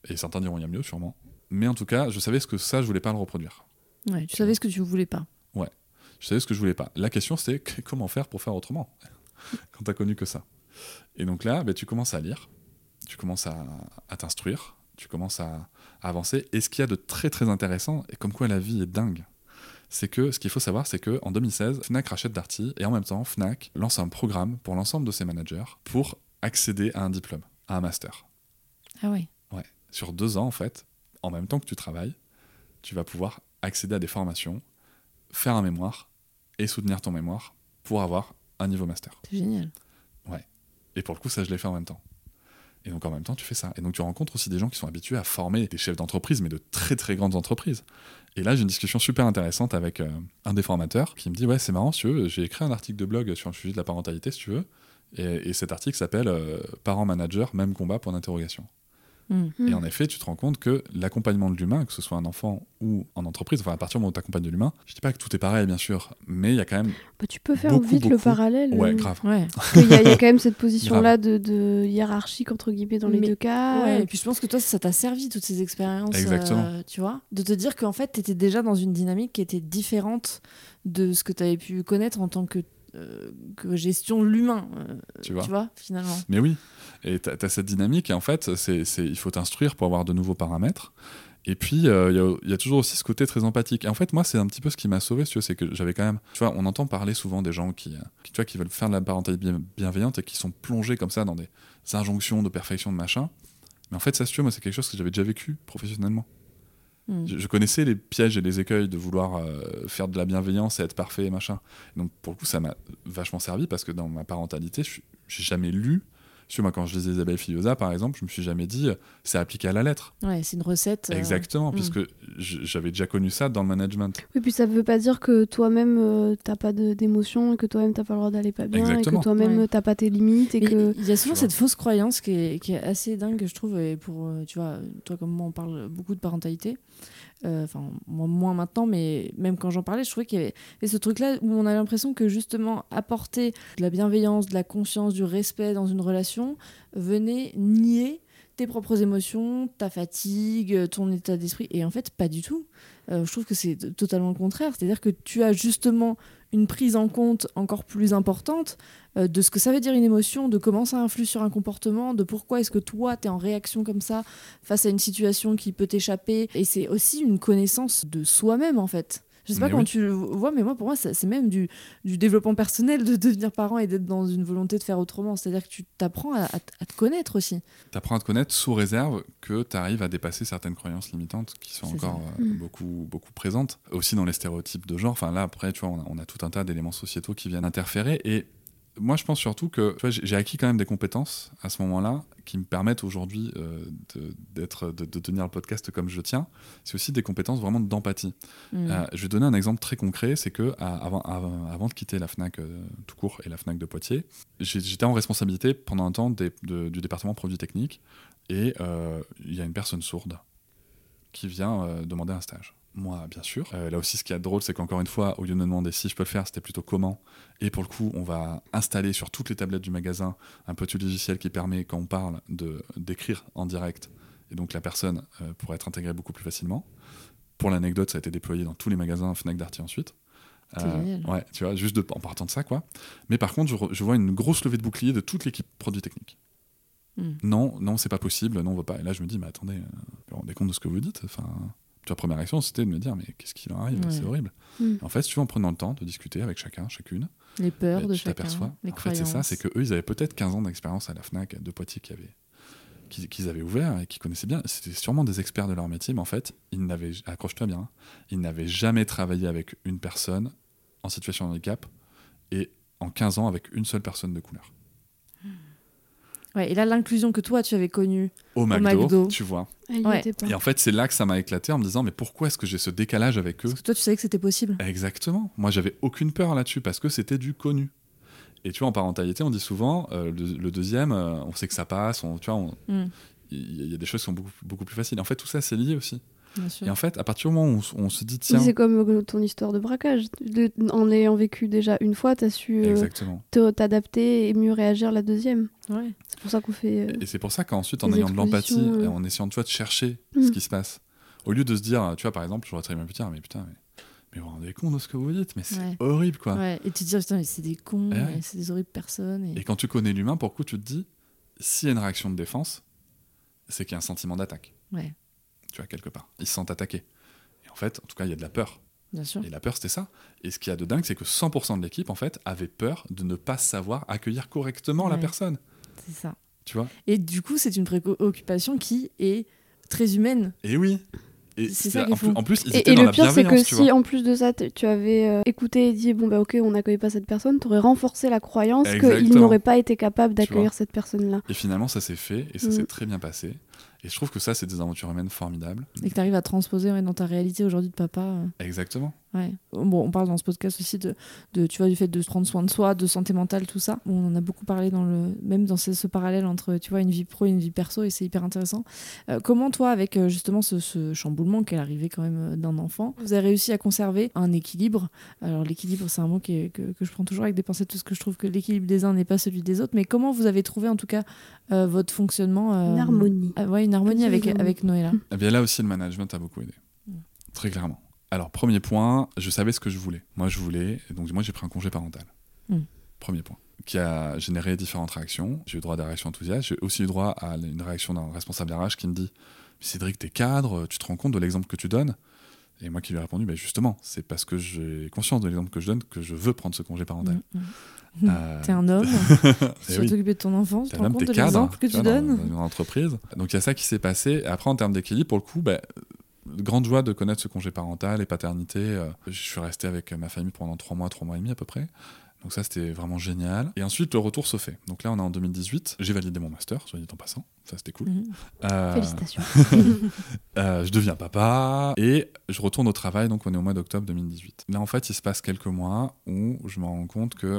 Et certains diront il y a mieux, sûrement. Mais en tout cas, je savais ce que ça, je voulais pas le reproduire. Ouais, tu savais ce que tu voulais pas. Ouais, je savais ce que je voulais pas. La question, c'est que- comment faire pour faire autrement quand t'as connu que ça. Et donc là, bah, tu commences à lire, tu commences à, à t'instruire, tu commences à, à avancer. Et ce qu'il y a de très très intéressant, et comme quoi la vie est dingue, c'est que ce qu'il faut savoir, c'est qu'en deux mille seize, Fnac rachète Darty, et en même temps, Fnac lance un programme pour l'ensemble de ses managers pour accéder à un diplôme, à un master. Ah ouais. Ouais. Sur deux ans, en fait, en même temps que tu travailles, tu vas pouvoir accéder à des formations, faire un mémoire et soutenir ton mémoire pour avoir un niveau master. C'est génial. Ouais. Et pour le coup, ça, je l'ai fait en même temps. Et donc, en même temps, tu fais ça. Et donc, tu rencontres aussi des gens qui sont habitués à former des chefs d'entreprise, mais de très, très grandes entreprises. Et là, j'ai une discussion super intéressante avec euh, un des formateurs qui me dit « Ouais, c'est marrant, si tu veux, j'ai écrit un article de blog sur le sujet de la parentalité, si tu veux. Et, et cet article s'appelle euh, « Parents-managers, même combat pour l'interrogation ». Mmh. Et en effet, tu te rends compte que l'accompagnement de l'humain, que ce soit un enfant ou en entreprise, enfin à partir du moment où tu accompagnes de l'humain, je dis pas que tout est pareil bien sûr, mais il y a quand même Bah, tu peux faire beaucoup, vite le beaucoup. parallèle. Ouais, euh, grave. Ouais. Parce qu'il y, a- il y a quand même cette position-là de, de hiérarchique, entre guillemets, dans les Mais- deux cas. Ouais, Euh, et puis je pense que toi, ça t'a servi, toutes ces expériences. Exactement. euh, tu vois, de te dire qu'en fait, t'étais déjà dans une dynamique qui était différente de ce que t'avais pu connaître en tant que, euh, que gestion de l'humain. euh, Tu vois. Tu vois, finalement. Mais oui, et tu as cette dynamique, et en fait, c'est, c'est, il faut t'instruire pour avoir de nouveaux paramètres. Et puis, il euh, y, y a toujours aussi ce côté très empathique. Et en fait, moi, c'est un petit peu ce qui m'a sauvé, si tu veux, c'est que j'avais quand même... Tu vois, on entend parler souvent des gens qui, qui, tu vois, qui veulent faire de la parentalité bien- bienveillante et qui sont plongés comme ça dans des injonctions de perfection, de machin. Mais en fait, ça, si tu veux, moi, c'est quelque chose que j'avais déjà vécu professionnellement. Mm. Je, je connaissais les pièges et les écueils de vouloir euh, faire de la bienveillance et être parfait et machin. Donc, pour le coup, ça m'a vachement servi parce que dans ma parentalité, je, j'ai jamais lu... Tu vois, moi, quand je lisais Isabelle Filiosa, par exemple, je me suis jamais dit euh, c'est appliqué à la lettre. Ouais, c'est une recette. euh, Exactement, mm. puisque j- j'avais déjà connu ça dans le management. Oui, puis ça veut pas dire que toi-même, euh, t'as pas de- d'émotion, et que toi-même, t'as pas le droit d'aller pas bien, Exactement. et que toi-même, Ouais. t'as pas tes limites, et Mais que... il y a souvent Tu cette fausse croyance qui est, qui est assez dingue, je trouve, et pour, euh, tu vois, toi comme moi, on parle beaucoup de parentalité. Euh, Enfin, moi, moins maintenant, mais même quand j'en parlais, je trouvais qu'il y avait, il y avait ce truc-là où on a l'impression que justement, apporter de la bienveillance, de la conscience, du respect dans une relation venait nier tes propres émotions, ta fatigue, ton état d'esprit. Et en fait, pas du tout. Euh, je trouve que c'est t- totalement le contraire. C'est-à-dire que tu as justement une prise en compte encore plus importante euh, de ce que ça veut dire une émotion, de comment ça influe sur un comportement, de pourquoi est-ce que toi, tu es en réaction comme ça face à une situation qui peut t'échapper. Et c'est aussi une connaissance de soi-même, en fait. Je sais pas Mais comment oui. tu le vois, mais moi, pour moi, ça- c'est même du, du développement personnel de devenir parent et d'être dans une volonté de faire autrement. C'est-à-dire que tu t'apprends à, à t- à te connaître aussi. Tu apprends à te connaître sous réserve que tu arrives à dépasser certaines croyances limitantes qui sont C'est encore ça. euh, Mm. beaucoup, beaucoup présentes. Aussi dans les stéréotypes de genre. Enfin là, après, tu vois, on a, on a tout un tas d'éléments sociétaux qui viennent interférer. Et moi, je pense surtout que tu vois, j'ai, j'ai acquis quand même des compétences à ce moment-là qui me permettent aujourd'hui euh, de, d'être, de, de tenir le podcast comme je le tiens. C'est aussi des compétences vraiment d'empathie. Mm. Euh, je vais donner un exemple très concret, c'est que à- avant, avant, avant de quitter la Fnac euh, tout court et la Fnac de Poitiers, j'ai- j'étais en responsabilité pendant un temps des- de- du département produits techniques et euh, il y a une personne sourde qui vient euh, demander un stage. Moi, bien sûr. Euh, là aussi, ce qui est drôle, c'est qu'encore une fois, au lieu de me demander si je peux le faire, c'était plutôt comment. Et pour le coup, on va installer sur toutes les tablettes du magasin un petit logiciel qui permet, quand on parle, de, d'écrire en direct. Et donc, la personne euh, pourrait être intégrée beaucoup plus facilement. Pour l'anecdote, ça a été déployé dans tous les magasins Fnac Darty ensuite. C'est génial. Ouais, tu vois, juste de, en partant de ça, quoi. Mais par contre, je, re- je vois une grosse levée de bouclier de toute l'équipe produits techniques. Mm. Non, non, c'est pas possible, non, on veut pas. Et là, je me dis, mais attendez, euh, vous vous rendez compte de ce que vous dites? Enfin, tu vois, première réaction, c'était de me dire, mais qu'est-ce qui leur arrive? Ouais. C'est horrible. Mm. En fait, si tu vois, en prenant le temps de discuter avec chacun, chacune, Les peurs bah, de tu chacun, t'aperçois. les En fait, c'est ça, croyances. c'est qu'eux, ils avaient peut-être quinze ans d'expérience à la Fnac de Poitiers qui avaient, qu'ils, qu'ils avaient ouvert et qui connaissaient bien. C'était sûrement des experts de leur métier, mais en fait, ils n'avaient, accroche-toi bien, hein, ils n'avaient jamais travaillé avec une personne en situation de handicap et en quinze ans avec une seule personne de couleur. Ouais, et là, l'inclusion que toi, tu avais connue Au McDo, McDo. tu vois. Elle y Ouais. était pas. Et en fait, c'est là que ça m'a éclaté en me disant, mais pourquoi est-ce que j'ai ce décalage avec eux? Parce que toi, tu savais que c'était possible. Exactement. Moi, j'avais aucune peur là-dessus parce que c'était du connu. Et tu vois, en parentalité, on dit souvent, euh, le, le deuxième, euh, on sait que ça passe, on, tu vois, on- Mm. il y, y a des choses qui sont beaucoup, beaucoup plus faciles. En fait, tout ça, c'est lié aussi. Bien sûr. Et en fait, à partir du moment où on, on se dit, tiens... C'est comme euh, ton histoire de braquage. De- en ayant vécu déjà une fois, t'as su euh, Exactement. te- t'adapter et mieux réagir la deuxième. Ouais. C'est pour ça qu'on fait... euh, Et c'est pour ça qu'ensuite, en les ayant de l'empathie, expositions, et euh. en essayant, tu vois, de chercher Mm. ce qui se passe, au lieu de se dire, tu vois, par exemple, j'aurais très bien pu dire, mais putain, mais, mais vous vous rendez compte de ce que vous dites, mais c'est Ouais. horrible, quoi. Ouais. Et tu te dis, putain, mais c'est des cons, Eh ouais. et c'est des horribles personnes. Et... Et quand tu connais l'humain, pour le coup, tu te dis, s'il y a une réaction de défense, c'est qu'il y a un sentiment d'attaque. Ouais, Tu vois, quelque part. Ils se sentent attaqués. Et en fait, en tout cas, il y a de la peur. bien sûr. Et la peur, c'était ça. Et ce qu'il y a de dingue, c'est que cent pour cent de l'équipe, en fait, avait peur de ne pas savoir accueillir correctement la Ouais. personne. C'est ça. Tu vois. Et du coup, c'est une préoccupation qui est très humaine. Et oui. Et C'est c'est- ça qui est en, plus, fou. en plus, ils Et, étaient et dans le la pire, c'est que bienveillance, tu si vois. en plus de ça, t- tu avais euh, écouté et dit bon bah ok, on n'accueille pas cette personne, t'aurais renforcé la croyance qu'il Exactement. n'aurait pas été capable Tu vois. d'accueillir cette personne-là. Et finalement, ça s'est fait et ça Mm. s'est très bien passé. Et je trouve que ça, c'est des aventures humaines formidables. Et que tu arrives à transposer ouais, dans ta réalité aujourd'hui de papa. euh, Exactement. Ouais. Bon, on parle dans ce podcast aussi de, de, tu vois, du fait de se prendre soin de soi, de santé mentale, tout ça. Bon, on en a beaucoup parlé dans le, même dans ce, ce parallèle entre, tu vois, une vie pro et une vie perso, et c'est hyper intéressant. Euh, comment toi, avec euh, justement ce, ce chamboulement qu'est l'arrivée quand même euh, d'un enfant, vous avez réussi à conserver un équilibre? Alors l'équilibre, c'est un mot qui est- que, que je prends toujours avec des pincettes parce que je trouve que l'équilibre des uns n'est pas celui des autres. Mais comment vous avez trouvé en tout cas euh, votre fonctionnement euh, Une harmonie. euh, ouais, une harmonie Une avec harmonie. avec Noëlla. Eh bien là aussi, le management a beaucoup aidé. Mm. Très clairement. Alors, premier point, je savais ce que je voulais. Moi, je voulais, et donc moi, j'ai pris un congé parental. Mm. Premier point. Qui a généré différentes réactions. J'ai eu droit à des réactions enthousiastes. J'ai aussi eu droit à une réaction d'un responsable R H qui me dit « Cédric, t'es cadre, tu te rends compte de l'exemple que tu donnes ?» Et moi qui lui ai répondu bah, « Justement, c'est parce que j'ai conscience de l'exemple que je donne que je veux prendre ce congé parental. Mm, mm. Euh, T'es un homme, Eh tu vas oui. t'occuper de ton enfant, tu te T'as rends même compte tes de cadres, l'exemple que tu tu vois, dans- donnes. dans une entreprise. Donc il y a ça qui s'est passé. Et après, en termes d'équilibre, pour le coup, bah, grande joie de connaître ce congé parental et paternité. Euh, je suis resté avec ma famille pendant trois mois, trois mois et demi à peu près. Donc ça, c'était vraiment génial. Et ensuite, le retour se fait. Donc là, on est en deux mille dix-huit. J'ai validé mon master, soit dit en passant. Ça, c'était cool. Mhm. Euh, Félicitations. euh, je deviens papa et je retourne au travail. Donc on est au mois d'octobre deux mille dix-huit. Là, en fait, il se passe quelques mois où je me rends compte que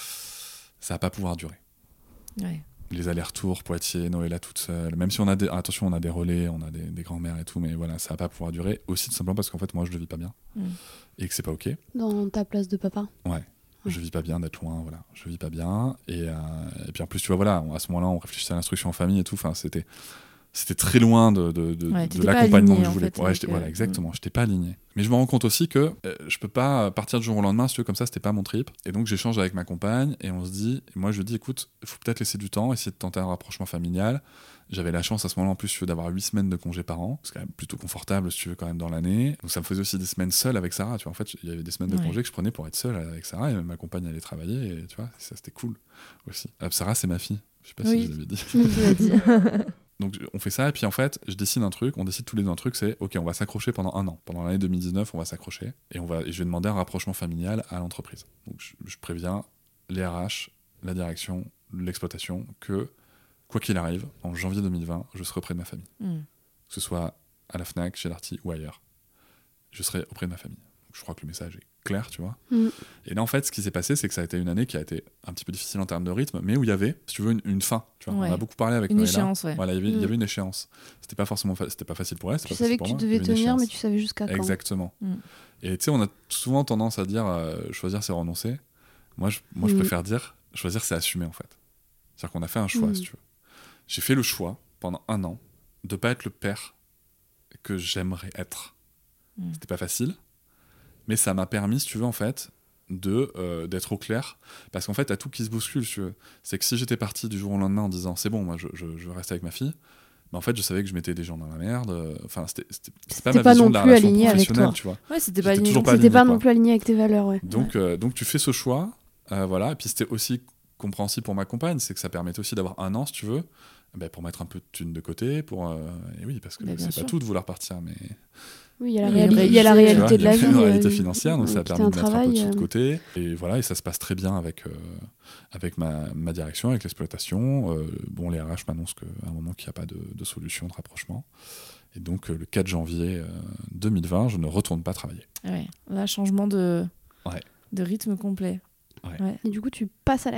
ça va pas pouvoir durer. Ouais. Les allers-retours, Poitiers, Noëlla toute seule, même si on a des, attention, on a des relais, on a des, des grands-mères et tout, mais voilà, ça va pas pouvoir durer, aussi tout simplement parce qu'en fait, moi, je le vis pas bien, Mm. et que c'est pas ok. Dans ta place de papa. Ouais, je vis pas bien d'être loin, voilà, je vis pas bien, et, euh, et puis en plus, tu vois, voilà, à ce moment-là, on réfléchissait à l'instruction en famille et tout, enfin, c'était, c'était très loin de, de, de, Ouais, de t'étais pas l'accompagnement aligné, que je en voulais. fait, Ouais, avec, j'étais- euh, voilà, exactement, j'étais pas aligné. Mais je me rends compte aussi que euh, je peux pas partir du jour au lendemain, si tu veux, comme ça, c'était pas mon trip. Et donc j'échange avec ma compagne et on se dit, et moi je lui dis, écoute, il faut peut-être laisser du temps, essayer de tenter un rapprochement familial. J'avais la chance à ce moment-là en plus si tu veux, d'avoir huit semaines de congé par an, c'est quand même plutôt confortable si tu veux quand même dans l'année. Donc ça me faisait aussi des semaines seules avec Sarah, tu vois. En fait, il y avait des semaines de Ouais. congé que je prenais pour être seule avec Sarah et ma compagne allait travailler et tu vois, ça c'était cool aussi. Euh, Sarah c'est ma fille, je sais pas Oui. si je l'avais dit. Tu l'as dit. Donc on fait ça et puis en fait je décide un truc, on décide tous les deux un truc, c'est ok on va s'accrocher pendant un an. Pendant l'année deux mille dix-neuf on va s'accrocher et, on va, et je vais demander un rapprochement familial à l'entreprise. Donc je, je préviens les R H, la direction, l'exploitation que quoi qu'il arrive, en janvier deux mille vingt, je serai auprès de ma famille. Mm. Que ce soit à la Fnac, chez Darty ou ailleurs. Je serai auprès de ma famille. Donc je crois que le message est clair, tu vois. Mm. Et là, en fait, ce qui s'est passé, c'est que ça a été une année qui a été un petit peu difficile en termes de rythme, mais où il y avait, si tu veux, une, une fin. Tu vois. Ouais. On a beaucoup parlé avec Une Noëlla. échéance, ouais. Voilà, il y avait, il y Mm. avait une échéance. C'était pas forcément fa- c'était pas facile pour elle. Tu c'était pas savais facile que pour tu moi, il y devais avait une tenir, mais échéance. tu savais jusqu'à quand. Exactement. Mm. Et tu sais, on a souvent tendance à dire euh, choisir, c'est renoncer. Moi, je, moi, je Mm. préfère dire choisir, c'est assumer, en fait. C'est-à-dire qu'on a fait un choix, Mm. si tu veux. J'ai fait le choix, pendant un an, de pas être le père que j'aimerais être. Mm. C'était pas facile, mais ça m'a permis, si tu veux, en fait, de, euh, d'être au clair. Parce qu'en fait, t'as tout qui se bouscule, si tu veux. C'est que si j'étais parti du jour au lendemain en disant c'est bon, moi, je, je, je reste avec ma fille, mais en fait, je savais que je mettais des gens dans la merde. euh, Enfin, c'était, c'était, c'était pas C'était ma pas vision non de la plus relation aligné avec professionnelle, toi. tu vois. Ouais, c'était pas J'étais aligné. toujours pas C'était aligné, pas quoi. non plus aligné avec tes valeurs, ouais. Donc, euh, donc tu fais ce choix, euh, voilà. Et puis c'était aussi compréhensible pour ma compagne, c'est que ça permettait aussi d'avoir un an, si tu veux, ben, pour mettre un peu de thunes de côté, pour euh, et oui, parce que Ben, bien c'est sûr. pas tout de vouloir partir, mais Oui, il y a la, Il y a réali- une il y a la réalité, tu vois, réalité de la il y a vie. une réalité euh, financière, donc ça a quitter permis un de mettre un peu travail, de sous de euh, côté. Et voilà, et ça se passe très bien avec euh, avec ma, ma direction, avec l'exploitation. Euh, bon, les R H m'annoncent qu'à un moment qu'il n'y a pas de, de solution de rapprochement. Et donc euh, le quatre janvier euh, deux mille vingt, je ne retourne pas travailler. Ouais. Là, changement de, Ouais. de rythme complet. Et du coup, tu passes à l'action.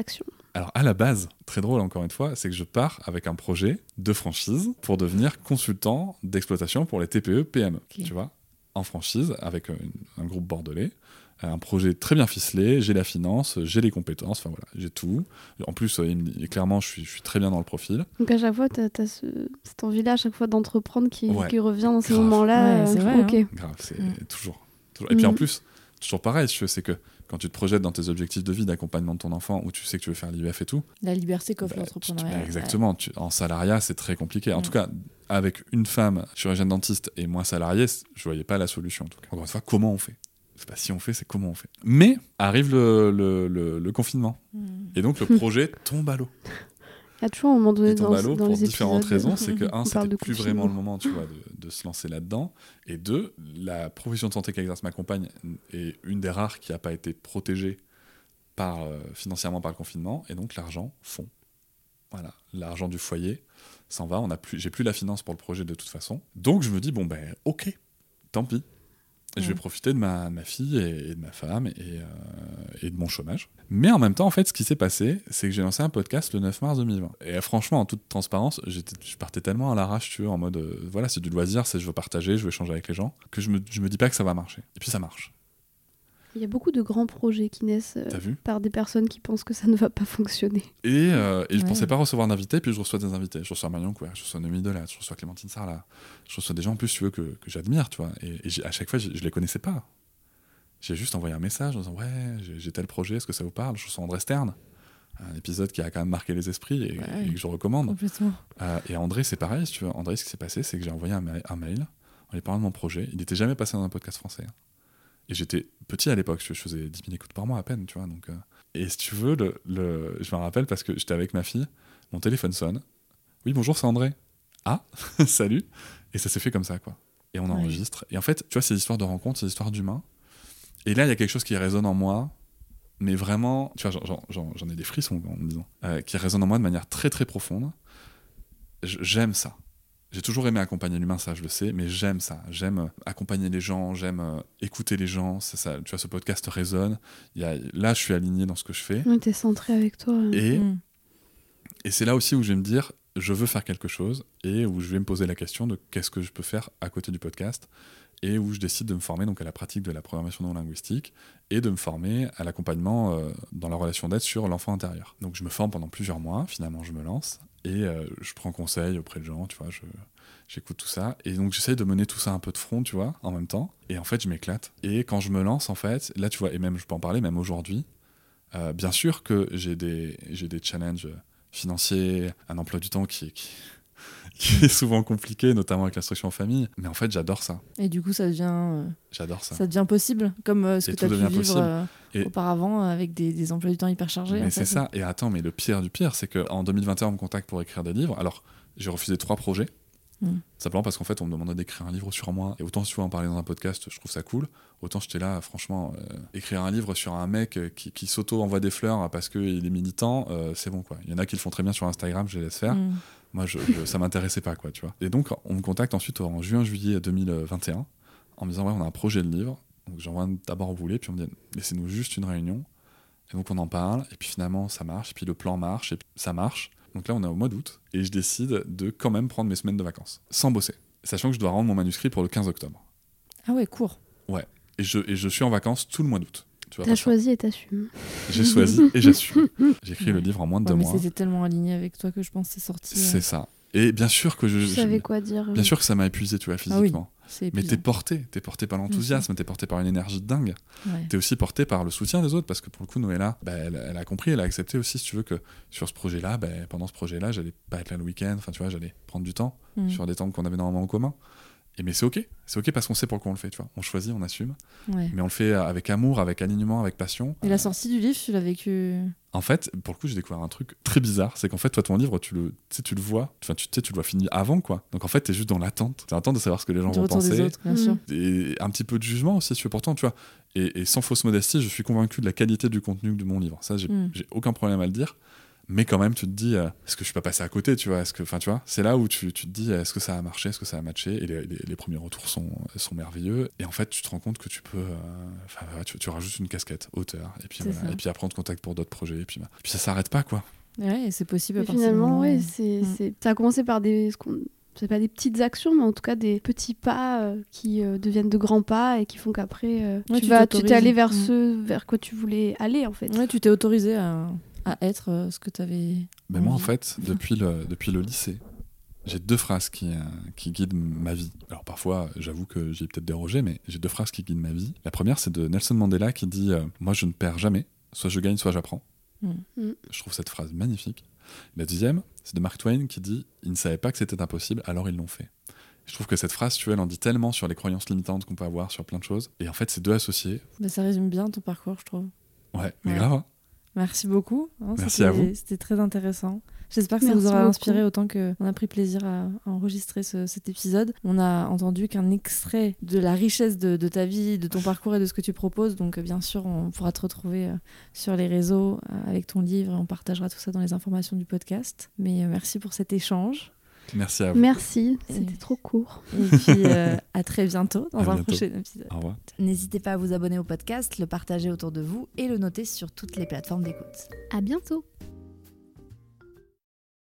Alors à la base, très drôle encore une fois, c'est que je pars avec un projet de franchise pour devenir consultant d'exploitation pour les T P E P M E, okay. Tu vois, en franchise avec un, un groupe bordelais. Un projet très bien ficelé, j'ai la finance, j'ai les compétences, enfin voilà, j'ai tout. En plus, euh, clairement, je suis, je suis très bien dans le profil. Donc à chaque fois, tu as ce, cette envie-là, à chaque fois d'entreprendre qui, ouais, qui revient dans ces grave. moments-là. Ouais, c'est euh, vrai, okay. hein. Grave, c'est Mm. toujours, toujours. Et mm. puis en plus, toujours pareil, c'est que quand tu te projettes dans tes objectifs de vie, d'accompagnement de ton enfant, où tu sais que tu veux faire l'I B F et tout... La liberté qu'offre bah, l'entrepreneuriat. Bah, exactement. Ouais. Tu, en salariat, c'est très compliqué. En mm. tout cas, avec une femme chirurgienne dentiste et moi salarié, je voyais pas la solution. En tout cas. Encore une fois, comment on fait ? C'est pas si on fait, c'est comment on fait. Mais arrive le, le, le, le confinement. Mmh. Et donc, le projet tombe à l'eau. Il y a toujours un moment donné il tombe dans, à l'eau dans pour les différentes épisodes. raisons. C'est que, un, c'était plus confinement. vraiment le moment, tu vois, de, de se lancer là-dedans. Et deux, la profession de santé qu'exerce ma compagne est une des rares qui n'a pas été protégée par, euh, financièrement par le confinement. Et donc, l'argent fond. Voilà, l'argent du foyer s'en va. On a plus, j'ai plus la finance pour le projet de toute façon. Donc, je me dis, bon, ben, ok, tant pis. Je vais profiter de ma, ma fille et, et de ma femme et, euh, et de mon chômage. Mais en même temps, en fait, ce qui s'est passé, c'est que j'ai lancé un podcast le neuf mars deux mille vingt. Et franchement, en toute transparence, j'étais, je partais tellement à l'arrache, tu vois, en mode, euh, voilà, c'est du loisir, c'est je veux partager, je veux échanger avec les gens, que je me, je me dis pas que ça va marcher. Et puis ça marche. Il y a beaucoup de grands projets qui naissent euh, par des personnes qui pensent que ça ne va pas fonctionner. Et, euh, et je ouais. pensais pas recevoir d'invités, puis je reçois des invités. Je reçois Marion Couer, je reçois Noémie Delat, je reçois Clémentine Sarlat, je reçois des gens en plus, tu veux, que, que j'admire, tu vois. Et, et à chaque fois, je, je les connaissais pas. J'ai juste envoyé un message en disant ouais, j'ai, j'ai tel projet, est-ce que ça vous parle ? Je reçois André Stern, un épisode qui a quand même marqué les esprits et, ouais, et que je recommande. Complètement. Euh, et André, c'est pareil, si tu veux. André, ce qui s'est passé, c'est que j'ai envoyé un, ma- un mail en lui parlant de mon projet. Il n'était jamais passé dans un podcast français. Hein. Et j'étais petit à l'époque, je faisais dix mille écoutes par mois à peine, tu vois. Donc, euh... Et si tu veux, le, le... je me rappelle parce que j'étais avec ma fille, mon téléphone sonne. Oui, bonjour, c'est André. Ah, salut. Et ça s'est fait comme ça, quoi. Et on enregistre. Ouais. Et en fait, tu vois, c'est l'histoire de rencontre, c'est l'histoire d'humain. Et là, il y a quelque chose qui résonne en moi, mais vraiment, tu vois, j'en, j'en, j'en ai des frissons en me disant, euh, qui résonne en moi de manière très très profonde. J'aime ça. J'ai toujours aimé accompagner l'humain, ça je le sais, mais j'aime ça. J'aime accompagner les gens, j'aime euh, écouter les gens. C'est ça, tu vois, ce podcast résonne. Il y a, là, je suis aligné dans ce que je fais. Oui, t'es centré avec toi. Hein. Et, mmh. et c'est là aussi où je vais me dire, je veux faire quelque chose, et où je vais me poser la question de qu'est-ce que je peux faire à côté du podcast, et où je décide de me former donc, à la pratique de la programmation non-linguistique, et de me former à l'accompagnement euh, dans la relation d'aide sur l'enfant intérieur. Donc je me forme pendant plusieurs mois, finalement je me lance, et euh, je prends conseil auprès de gens, tu vois, je, j'écoute tout ça, et donc j'essaye de mener tout ça un peu de front, tu vois, en même temps, et en fait je m'éclate. Et quand je me lance, en fait, là tu vois, et même je peux en parler, même aujourd'hui, euh, bien sûr que j'ai des, j'ai des challenges financiers, un emploi du temps qui, qui, qui est souvent compliqué, notamment avec l'instruction en famille, mais en fait j'adore ça. Et du coup ça devient, euh, j'adore ça. ça devient possible, comme euh, ce et que tu as pu vivre possible. Euh, et auparavant avec des, des emplois du temps hyper chargés. Mais en c'est fait. ça, et attends, mais le pire du pire, c'est qu'en deux mille vingt et un on me contacte pour écrire des livres, alors j'ai refusé trois projets, mm. simplement parce qu'en fait on me demandait d'écrire un livre sur moi, et autant si tu veux en parler dans un podcast, je trouve ça cool, autant j'étais là, franchement, euh, écrire un livre sur un mec qui, qui s'auto-envoie des fleurs parce qu'il est militant, euh, c'est bon quoi. Il y en a qui le font très bien sur Instagram, je les laisse faire. Mm. Moi, je, je, ça m'intéressait pas, quoi, tu vois. Et donc, on me contacte ensuite en juin-juillet deux mille vingt et un en me disant, ouais, on a un projet de livre. Donc, j'envoie d'abord au boulet, puis on me dit, laissez-nous juste une réunion. Et donc, on en parle, et puis finalement, ça marche, et puis le plan marche, et puis ça marche. Donc là, on est au mois d'août, et je décide de quand même prendre mes semaines de vacances, sans bosser, sachant que je dois rendre mon manuscrit pour le quinze octobre. Ah ouais, court. Ouais, et je, et je suis en vacances tout le mois d'août. Tu T'as choisi et t'assumes. J'ai choisi et j'assume. J'ai écrit ouais. le livre en moins de ouais, deux mais mois. C'était tellement aligné avec toi que je pense que c'est sorti. C'est euh... ça. Et bien sûr que je... Tu je savais quoi dire. Bien oui. sûr que ça m'a épuisé, tu vois, physiquement. Ah oui, mais t'es porté. T'es porté par l'enthousiasme, t'es porté par une énergie dingue. Ouais. T'es aussi porté par le soutien des autres, parce que pour le coup, Noëlla, bah, elle, elle a compris, elle a accepté aussi, si tu veux, que sur ce projet-là, bah, pendant ce projet-là, j'allais pas être là le week-end, enfin, tu vois, j'allais prendre du temps mm. sur des temps qu'on avait normalement en commun. Et mais c'est ok, c'est ok parce qu'on sait pourquoi on le fait, tu vois. On choisit, on assume, ouais. mais on le fait avec amour, avec alignement, avec passion. Et euh... la sortie du livre, tu l'as vécu. En fait, pour le coup, j'ai découvert un truc très bizarre, c'est qu'en fait, toi, ton livre, tu le, tu sais, tu le vois, enfin, tu sais, tu le vois fini avant, quoi. Donc en fait, t'es juste dans l'attente, t'es l'attente de savoir ce que les gens du vont penser. Des autres, bien mmh. sûr. Et un petit peu de jugement aussi, tu veux. Pourtant, tu vois. Et, et sans fausse modestie, je suis convaincu de la qualité du contenu de mon livre. Ça, j'ai, mmh. j'ai aucun problème à le dire. Mais quand même, tu te dis, euh, est-ce que je suis pas passé à côté, tu vois, est-ce que, enfin, tu vois, c'est là où tu, tu te dis, est-ce que ça a marché, est-ce que ça a matché, et les, les, les premiers retours sont, sont merveilleux, et en fait, tu te rends compte que tu peux, enfin, euh, tu, tu rajoutes une casquette, auteur, et puis, voilà, et puis après, on te contacte pour d'autres projets, et puis, bah, et puis ça s'arrête pas, quoi. Ouais, et c'est possible. Et à partir finalement, du moment ouais, où- c'est, Mm. c'est... ça a commencé par des, ce qu'on... c'est pas des petites actions, mais en tout cas des petits pas euh, qui euh, deviennent de grands pas et qui font qu'après, euh, Ouais, tu, tu vas, tu t'autorises. t'es allé vers Mm. ce vers quoi tu voulais aller, en fait. Ouais, tu t'es autorisé à, à être euh, ce que tu avais. Mais moi, en fait, depuis le, depuis le lycée, j'ai deux phrases qui, euh, qui guident ma vie. Alors parfois, j'avoue que j'ai peut-être dérogé, mais j'ai deux phrases qui guident ma vie. La première, c'est de Nelson Mandela qui dit euh, « Moi, je ne perds jamais. Soit je gagne, soit j'apprends. Mm. Mm. » Je trouve cette phrase magnifique. La deuxième, c'est de Mark Twain qui dit « Ils ne savaient pas que c'était impossible, alors ils l'ont fait. » Je trouve que cette phrase, tu vois, elle en dit tellement sur les croyances limitantes qu'on peut avoir sur plein de choses. Et en fait, ces deux associés, Bah, ça résume bien ton parcours, je trouve. ouais, mais Ouais. grave. Hein. Merci beaucoup. hein, Merci c'était- à vous. C'était très intéressant. J'espère que ça Merci vous aura beaucoup. inspiré autant qu'on a pris plaisir à, à enregistrer ce- cet épisode. On a entendu qu'un extrait de la richesse de, de ta vie, de ton parcours et de ce que tu proposes. Donc, euh, bien sûr, on pourra te retrouver euh, sur les réseaux euh, avec ton livre et on partagera tout ça dans les informations du podcast. Mais euh, merci pour cet échange. Merci à vous. Merci, c'était Et- trop court. Et puis, euh, à très bientôt dans À un bientôt. prochain épisode. Au revoir. N'hésitez pas à vous abonner au podcast, le partager autour de vous et le noter sur toutes les plateformes d'écoute. À bientôt.